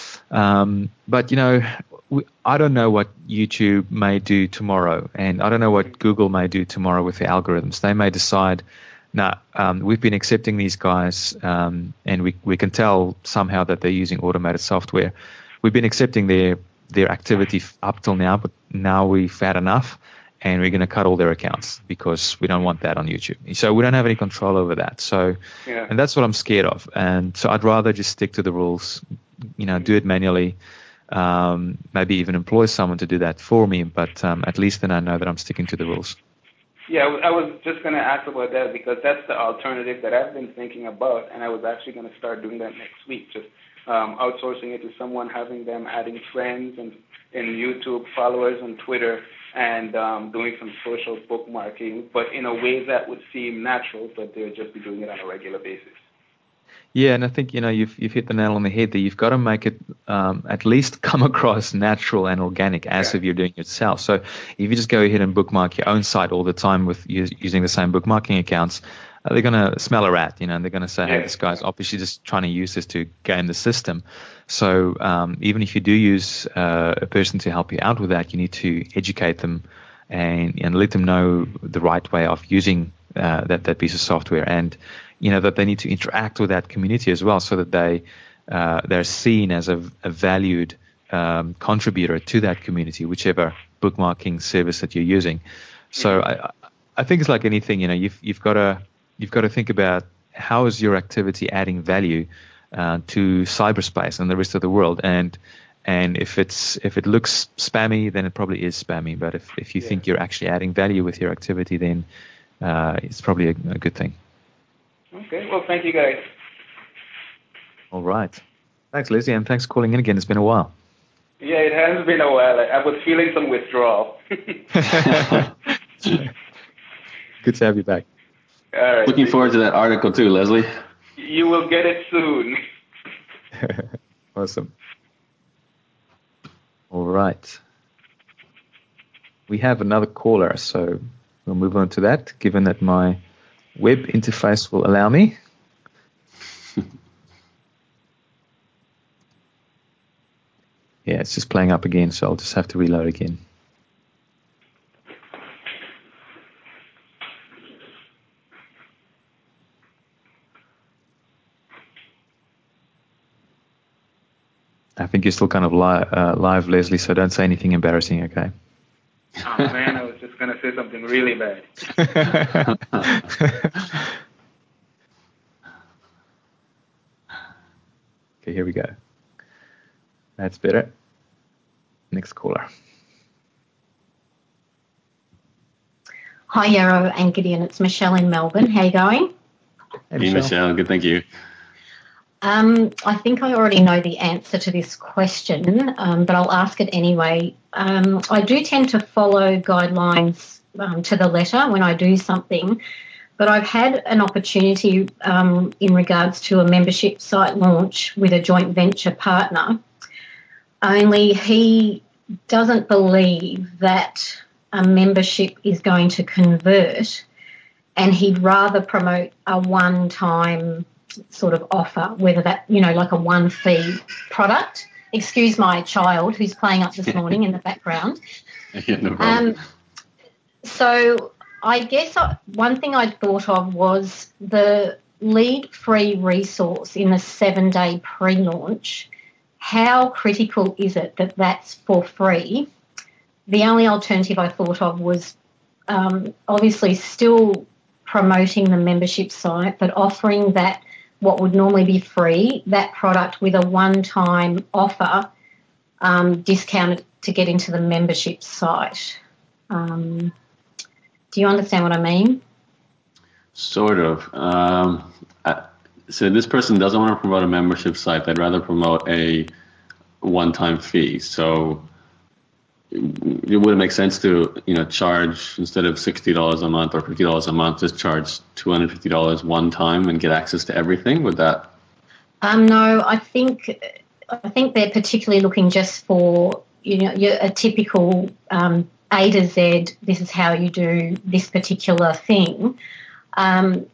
Um, but you know, we, I don't know what YouTube may do tomorrow, and I don't know what Google may do tomorrow with the algorithms. They may decide, nah, um, we've been accepting these guys, um, and we we can tell somehow that they're using automated software. We've been accepting their their activity up till now, but now we've had enough, and we're going to cut all their accounts because we don't want that on YouTube. So we don't have any control over that. So, yeah. And that's what I'm scared of. And so I'd rather just stick to the rules, you know, do it manually, um, maybe even employ someone to do that for me. But um, at least then I know that I'm sticking to the rules. Yeah, I was just going to ask about that because that's the alternative that I've been thinking about, and I was actually going to start doing that next week, just um, outsourcing it to someone, having them adding friends and, and YouTube followers on Twitter, and um, doing some social bookmarking, but in a way that would seem natural, but they would just be doing it on a regular basis. Yeah, and I think, you know, you've you've hit the nail on the head there. You've got to make it um, at least come across natural and organic as Yeah. if you're doing it yourself. So if you just go ahead and bookmark your own site all the time with us- using the same bookmarking accounts, uh, they're going to smell a rat, you know, and they're going to say, hey, Yeah. this guy's obviously just trying to use this to game the system. So um, even if you do use uh, a person to help you out with that, you need to educate them and, and let them know the right way of using uh, that, that piece of software, and you know that they need to interact with that community as well, so that they uh, they're seen as a, a valued um, contributor to that community, whichever bookmarking service that you're using. So I, I think it's like anything, you know, you've you've got to you've got to think about how is your activity adding value uh, to cyberspace and the rest of the world, and and if it's if it looks spammy, then it probably is spammy. But if if you Yeah. think you're actually adding value with your activity, then uh, it's probably a, a good thing. Okay, well, thank you guys. All right. Thanks, Leslie, and thanks for calling in again. It's been a while. Yeah, it has been a while. I, I was feeling some withdrawal. Good to have you back. All right. Looking forward to that article too, Leslie. You will get it soon. Awesome. All right. We have another caller, so we'll move on to that, given that my web interface will allow me. Yeah, it's just playing up again, so I'll just have to reload again. I think you're still kind of li- uh, live, Leslie, so don't say anything embarrassing, okay? Oh, man, I was just going to say something really bad. Okay, here we go. That's better. Next caller. Hi, Yarrow and Gideon. It's Michelle in Melbourne. How you going? Hey, Hey, Michelle. Michelle. Good, thank you. Um, I think I already know the answer to this question, um, but I'll ask it anyway. Um, I do tend to follow guidelines um, to the letter when I do something, but I've had an opportunity um, in regards to a membership site launch with a joint venture partner, only he doesn't believe that a membership is going to convert, and he'd rather promote a one-time sort of offer, whether that, you know, like a one-fee product. Excuse my child who's playing up this morning in the background. Yeah, no problem. Um, so I guess I, one thing I thought of was the lead-free resource in the seven-day pre-launch. How critical is it that that's for free? The only alternative I thought of was um, obviously still promoting the membership site, but offering that what would normally be free, that product with a one-time offer um, discounted to get into the membership site. Um, do you understand what I mean? Sort of. Um, I, so this person doesn't want to promote a membership site. They'd rather promote a one-time fee. So it would make sense to, you know, charge instead of sixty dollars a month or fifty dollars a month, just charge two hundred fifty dollars one time and get access to everything. Would that? Um, no, I think I think they're particularly looking just for, you know, a typical um, A to Z. This is how you do this particular thing. Um,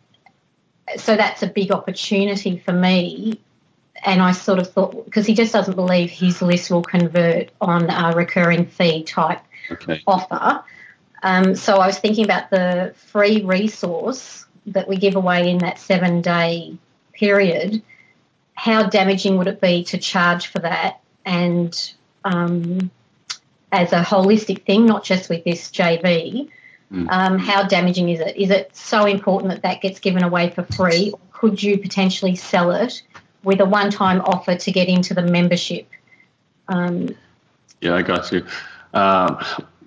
so that's a big opportunity for me. And I sort of thought, because he just doesn't believe his list will convert on a recurring fee type okay. offer. Um, so I was thinking about the free resource that we give away in that seven-day period. How damaging would it be to charge for that? And um, as a holistic thing, not just with this J V, mm. um, how damaging is it? Is it so important that that gets given away for free, or could you potentially sell it with a one-time offer to get into the membership? Um, yeah, I got you. Uh,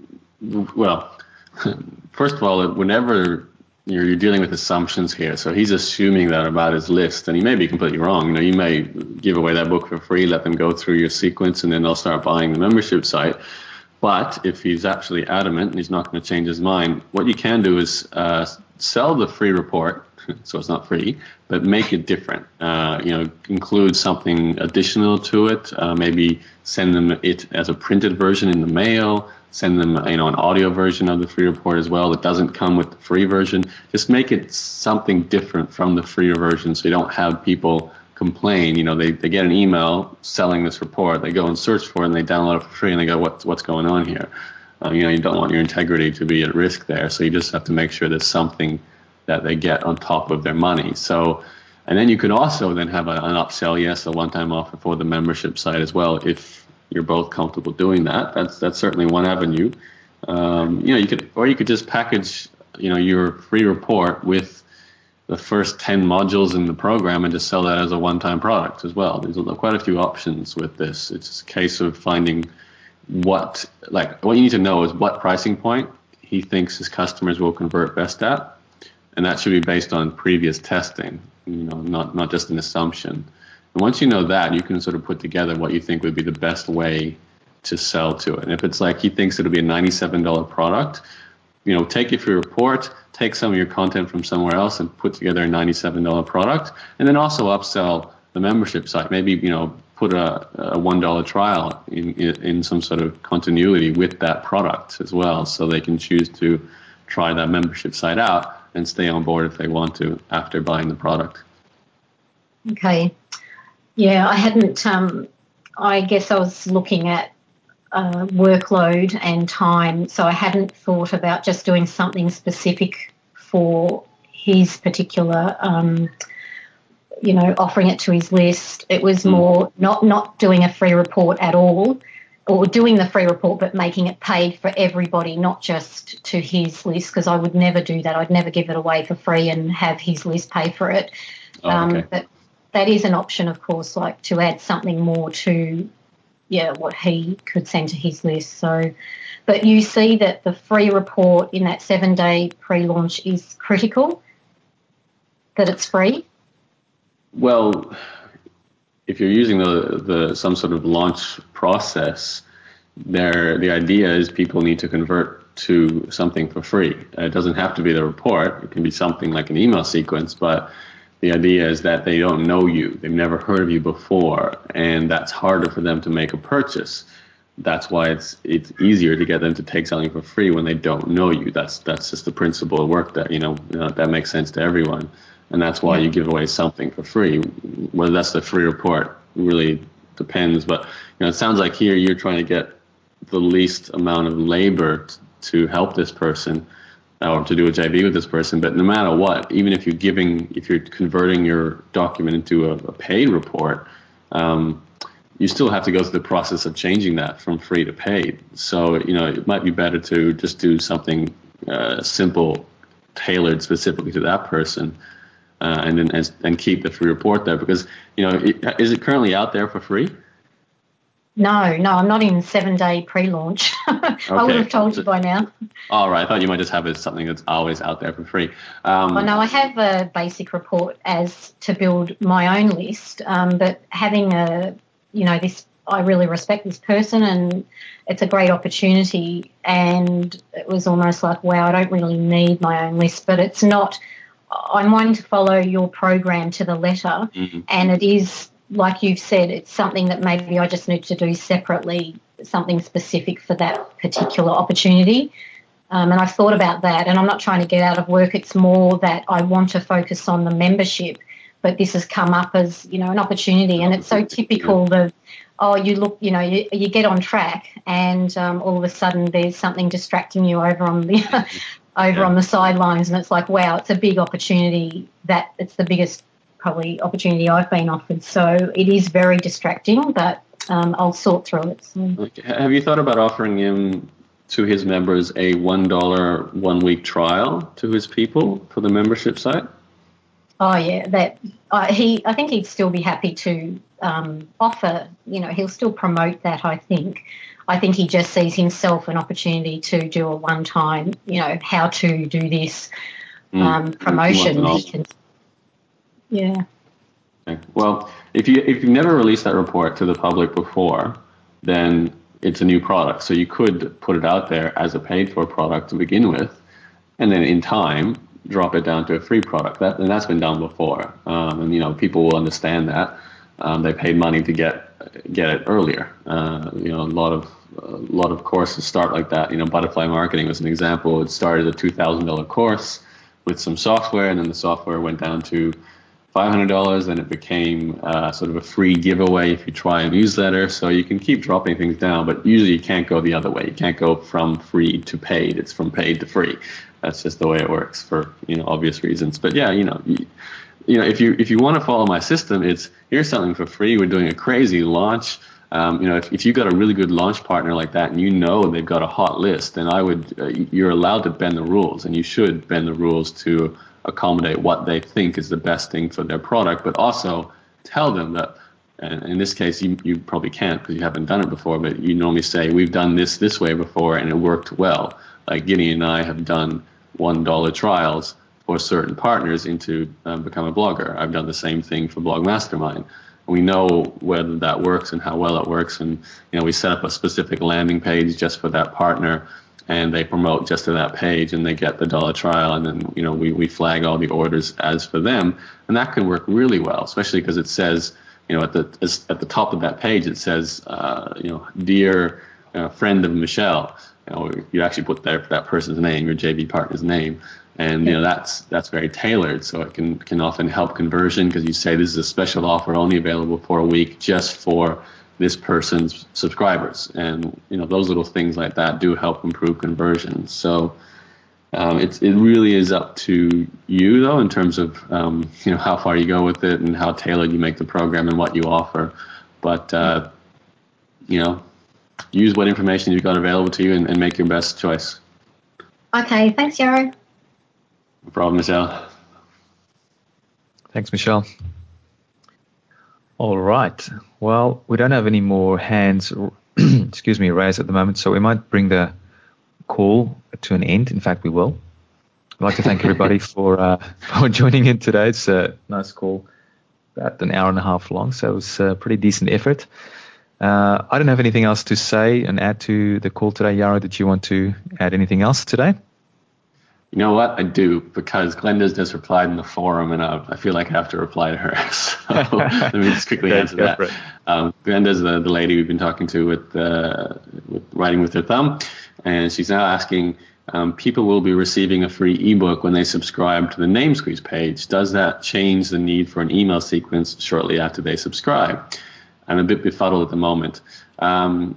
well, first of all, whenever you're, you're dealing with assumptions here, so he's assuming that about his list, and he may be completely wrong. You know, you may give away that book for free, let them go through your sequence, and then they'll start buying the membership site. But if he's actually adamant and he's not going to change his mind, what you can do is uh, sell the free report, so it's not free, but make it different. Uh, you know, include something additional to it. Uh, maybe send them it as a printed version in the mail. Send them, you know, an audio version of the free report as well that doesn't come with the free version. Just make it something different from the free version, so you don't have people complain. You know, they, they get an email selling this report, they go and search for it, and they download it for free, and they go, what's what's going on here? Uh, you know, you don't want your integrity to be at risk there, so you just have to make sure there's something that they get on top of their money. So, and then you could also then have a, an upsell, yes, a one-time offer for the membership site as well, if you're both comfortable doing that. That's that's certainly one avenue. Um, you know, you could, or you could just package, you know, your free report with the first ten modules in the program and just sell that as a one-time product as well. There's quite a few options with this. It's just a case of finding what, like, what you need to know is what pricing point he thinks his customers will convert best at, and that should be based on previous testing, you know, not not just an assumption. And once you know that, you can sort of put together what you think would be the best way to sell to it. And if it's like he thinks it'll be a ninety-seven dollars product, you know, take it for your report, take some of your content from somewhere else and put together a ninety-seven dollars product, and then also upsell the membership site. Maybe, you know, put a, a one dollar trial in, in, in some sort of continuity with that product as well, so they can choose to try that membership site out and stay on board if they want to after buying the product. Okay. Yeah, I hadn't, um, I guess I was looking at uh, workload and time, so I hadn't thought about just doing something specific for his particular, um, you know, offering it to his list. It was more not, not doing a free report at all, or doing the free report but making it paid for everybody, not just to his list, because I would never do that. I'd never give it away for free and have his list pay for it. Oh, okay. Um, but that is an option, of course, like to add something more to, yeah, what he could send to his list. So, but you see that the free report in that seven-day pre-launch is critical, that it's free? Well, if you're using the, the some sort of launch process, there, the idea is people need to convert to something for free. It doesn't have to be the report. It can be something like an email sequence, but the idea is that they don't know you. They've never heard of you before, and that's harder for them to make a purchase. That's why it's it's easier to get them to take something for free when they don't know you. That's that's just the principle of work that, you know, you know that makes sense to everyone. And that's why you give away something for free. Whether that's the free report really depends. But, you know, it sounds like here you're trying to get the least amount of labor t- to help this person or to do a J B with this person. But no matter what, even if you're giving, if you're converting your document into a, a paid report, um, you still have to go through the process of changing that from free to paid. So, you know, it might be better to just do something uh, simple, tailored specifically to that person. Uh, and then and, and keep the free report there, because, you know, it, is it currently out there for free? No, no, I'm not in seven-day pre-launch. Okay. I would have told you by now. All right, I thought you might just have it something that's always out there for free. Um, oh, no, I have a basic report as to build my own list, um, but having a, you know, this, I really respect this person and it's a great opportunity, and it was almost like, wow, I don't really need my own list, but it's not. I'm wanting to follow your program to the letter, mm-hmm. and it is, like you've said, it's something that maybe I just need to do separately, something specific for that particular opportunity. Um, and I've thought about that, and I'm not trying to get out of work. It's more that I want to focus on the membership, but this has come up as, you know, an opportunity, and it's so typical that, oh, you look, you know, you, you get on track, and um, all of a sudden there's something distracting you over on the over yeah. on the sidelines, and it's like, wow, it's a big opportunity. That it's the biggest probably opportunity I've been offered. So it is very distracting, but um, I'll sort through it. So. Okay. Have you thought about offering him to his members a one dollar one week trial to his people for the membership site? Oh yeah, that uh, he. I think he'd still be happy to um, offer. You know, he'll still promote that. I think. I think he just sees himself an opportunity to do a one-time, you know, how to do this um, mm. promotion. He can, yeah. Okay. Well, if you if you've never released that report to the public before, then it's a new product. So you could put it out there as a paid-for product to begin with, and then in time drop it down to a free product. That and that's been done before, um, and you know people will understand that. Um, they paid money to get get it earlier. Uh, you know, a lot of a lot of courses start like that. You know, Butterfly Marketing was an example. It started a two thousand dollar course with some software, and then the software went down to five hundred dollars, and it became uh, sort of a free giveaway if you try a newsletter. So you can keep dropping things down, but usually you can't go the other way. You can't go from free to paid. It's from paid to free. That's just the way it works for, you know, obvious reasons. But yeah, you know. You, You know, if you if you want to follow my system, it's here's something for free. We're doing a crazy launch. Um, you know, if if you've got a really good launch partner like that, and you know they've got a hot list, then I would uh, you're allowed to bend the rules, and you should bend the rules to accommodate what they think is the best thing for their product, but also tell them that. And in this case, you you probably can't because you haven't done it before, but you normally say we've done this this way before and it worked well. Like Gideon and I have done one dollar trials for certain partners into um, become a blogger. I've done the same thing for Blog Mastermind. We know whether that works and how well it works, and you know we set up a specific landing page just for that partner, and they promote just to that page, and they get the dollar trial, and then you know we we flag all the orders as for them, and that can work really well, especially because it says you know at the at the top of that page it says uh, you know dear uh, friend of Michelle. You know, you actually put there that person's name, your J V partner's name. And you know that's that's very tailored, so it can can often help conversion because you say this is a special offer only available for a week just for this person's subscribers, and you know those little things like that do help improve conversion. So um, it's it really is up to you though in terms of um, you know how far you go with it and how tailored you make the program and what you offer. But uh, you know use what information you've got available to you and, and make your best choice. Okay, thanks, Yarrow. No problem, Michelle. Thanks, Michelle. All right. Well, we don't have any more hands, excuse me, raised at the moment, so we might bring the call to an end. In fact, we will. I'd like to thank everybody for uh, for joining in today. It's a nice call, about an hour and a half long, so it was a pretty decent effort. Uh, I don't have anything else to say and add to the call today. Yarrow, did you want to add anything else today? You know what? I do, because Glenda's just replied in the forum, and uh, I feel like I have to reply to her. So let me just quickly answer that. Um, Glenda's the, the lady we've been talking to with, uh, with Writing with Her Thumb, and she's now asking, um, people will be receiving a free ebook when they subscribe to the NameSqueeze page. Does that change the need for an email sequence shortly after they subscribe? I'm a bit befuddled at the moment. Um,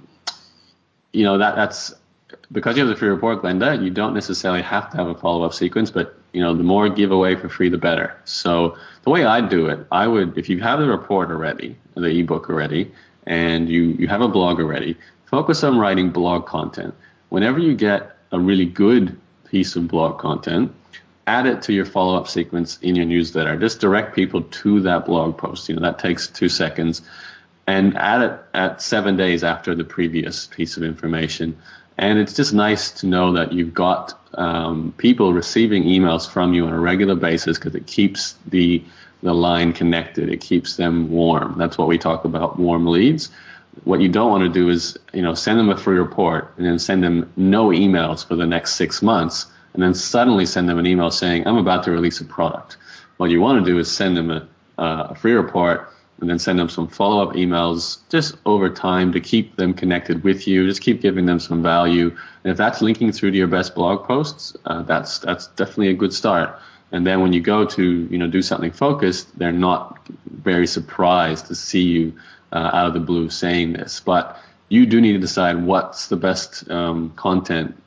you know, that that's... Because you have the free report, Glenda, you don't necessarily have to have a follow-up sequence, but you know, the more giveaway for free, the better. So the way I do it, I would, if you have the report already, the ebook already, and you, you have a blog already, focus on writing blog content. Whenever you get a really good piece of blog content, add it to your follow-up sequence in your newsletter. Just direct people to that blog post. You know, that takes two seconds. And add it at seven days after the previous piece of information. And it's just nice to know that you've got um, people receiving emails from you on a regular basis, because it keeps the the line connected. It keeps them warm. That's what we talk about, warm leads. What you don't want to do is, you know, send them a free report and then send them no emails for the next six months, and then suddenly send them an email saying, I'm about to release a product. What you want to do is send them a, uh, a free report, and then send them some follow-up emails just over time to keep them connected with you. Just keep giving them some value. And if that's linking through to your best blog posts, uh, that's that's definitely a good start. And then when you go to, you know, do something focused, they're not very surprised to see you uh, out of the blue saying this. But you do need to decide what's the best um, content,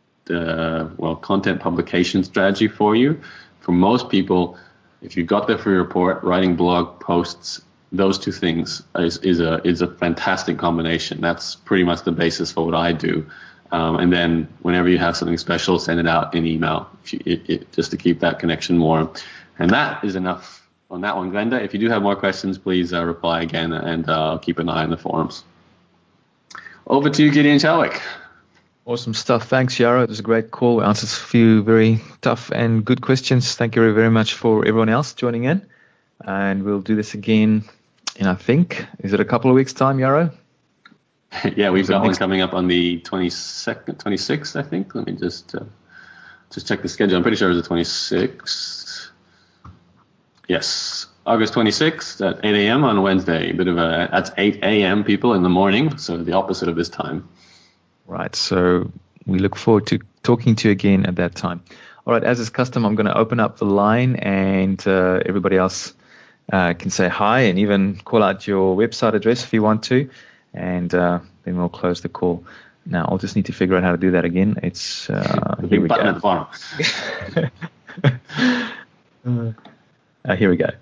uh, well, content publication strategy for you. For most people, if you've got the free report, writing blog posts, those two things is, is a is a fantastic combination. That's pretty much the basis for what I do. Um, and then whenever you have something special, send it out in email, if you, it, it, just to keep that connection warm. And that is enough on that one, Glenda. If you do have more questions, please uh, reply again, and uh, I'll keep an eye on the forums. Over to you, Gideon Chalwick. Awesome stuff. Thanks, Yarrow. It was a great call. Answers a few very tough and good questions. Thank you very much for everyone else joining in. And we'll do this again in, I think, is it a couple of weeks' time, Yarrow? Yeah, we've got one coming up on the twenty-second, twenty-sixth, I think. Let me just uh, just check the schedule. I'm pretty sure it was the twenty-sixth. Yes, August twenty-sixth at eight a.m. on Wednesday. A bit of a, that's eight a.m. people in the morning, so the opposite of this time. Right, so we look forward to talking to you again at that time. All right, as is custom, I'm going to open up the line, and uh, everybody else uh, can say hi and even call out your website address if you want to, and uh, then we'll close the call. Now, I'll just need to figure out how to do that again. It's uh, the here big we button go. at the bottom. uh, here we go.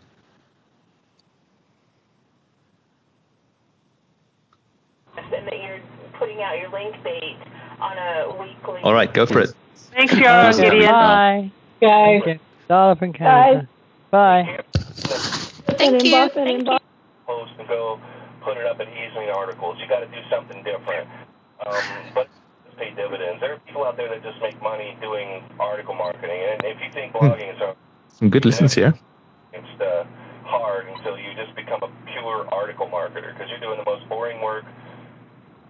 That you're putting out your link bait on a weekly. All right, go for it. Thanks, Yarrow. Gideon. Bye. Guys. Okay. Dollar from Canada. Bye. Thank you. Thank you. Post and go put it up in easing articles. You got to do something different. Um, but it's pay dividends. There are people out there that just make money doing article marketing. And if you think blogging is some good listens here. It's uh, hard until you just become a pure article marketer, because you're doing the most boring work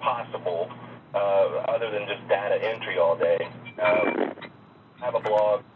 possible, uh, other than just data entry all day. Um, have a blog.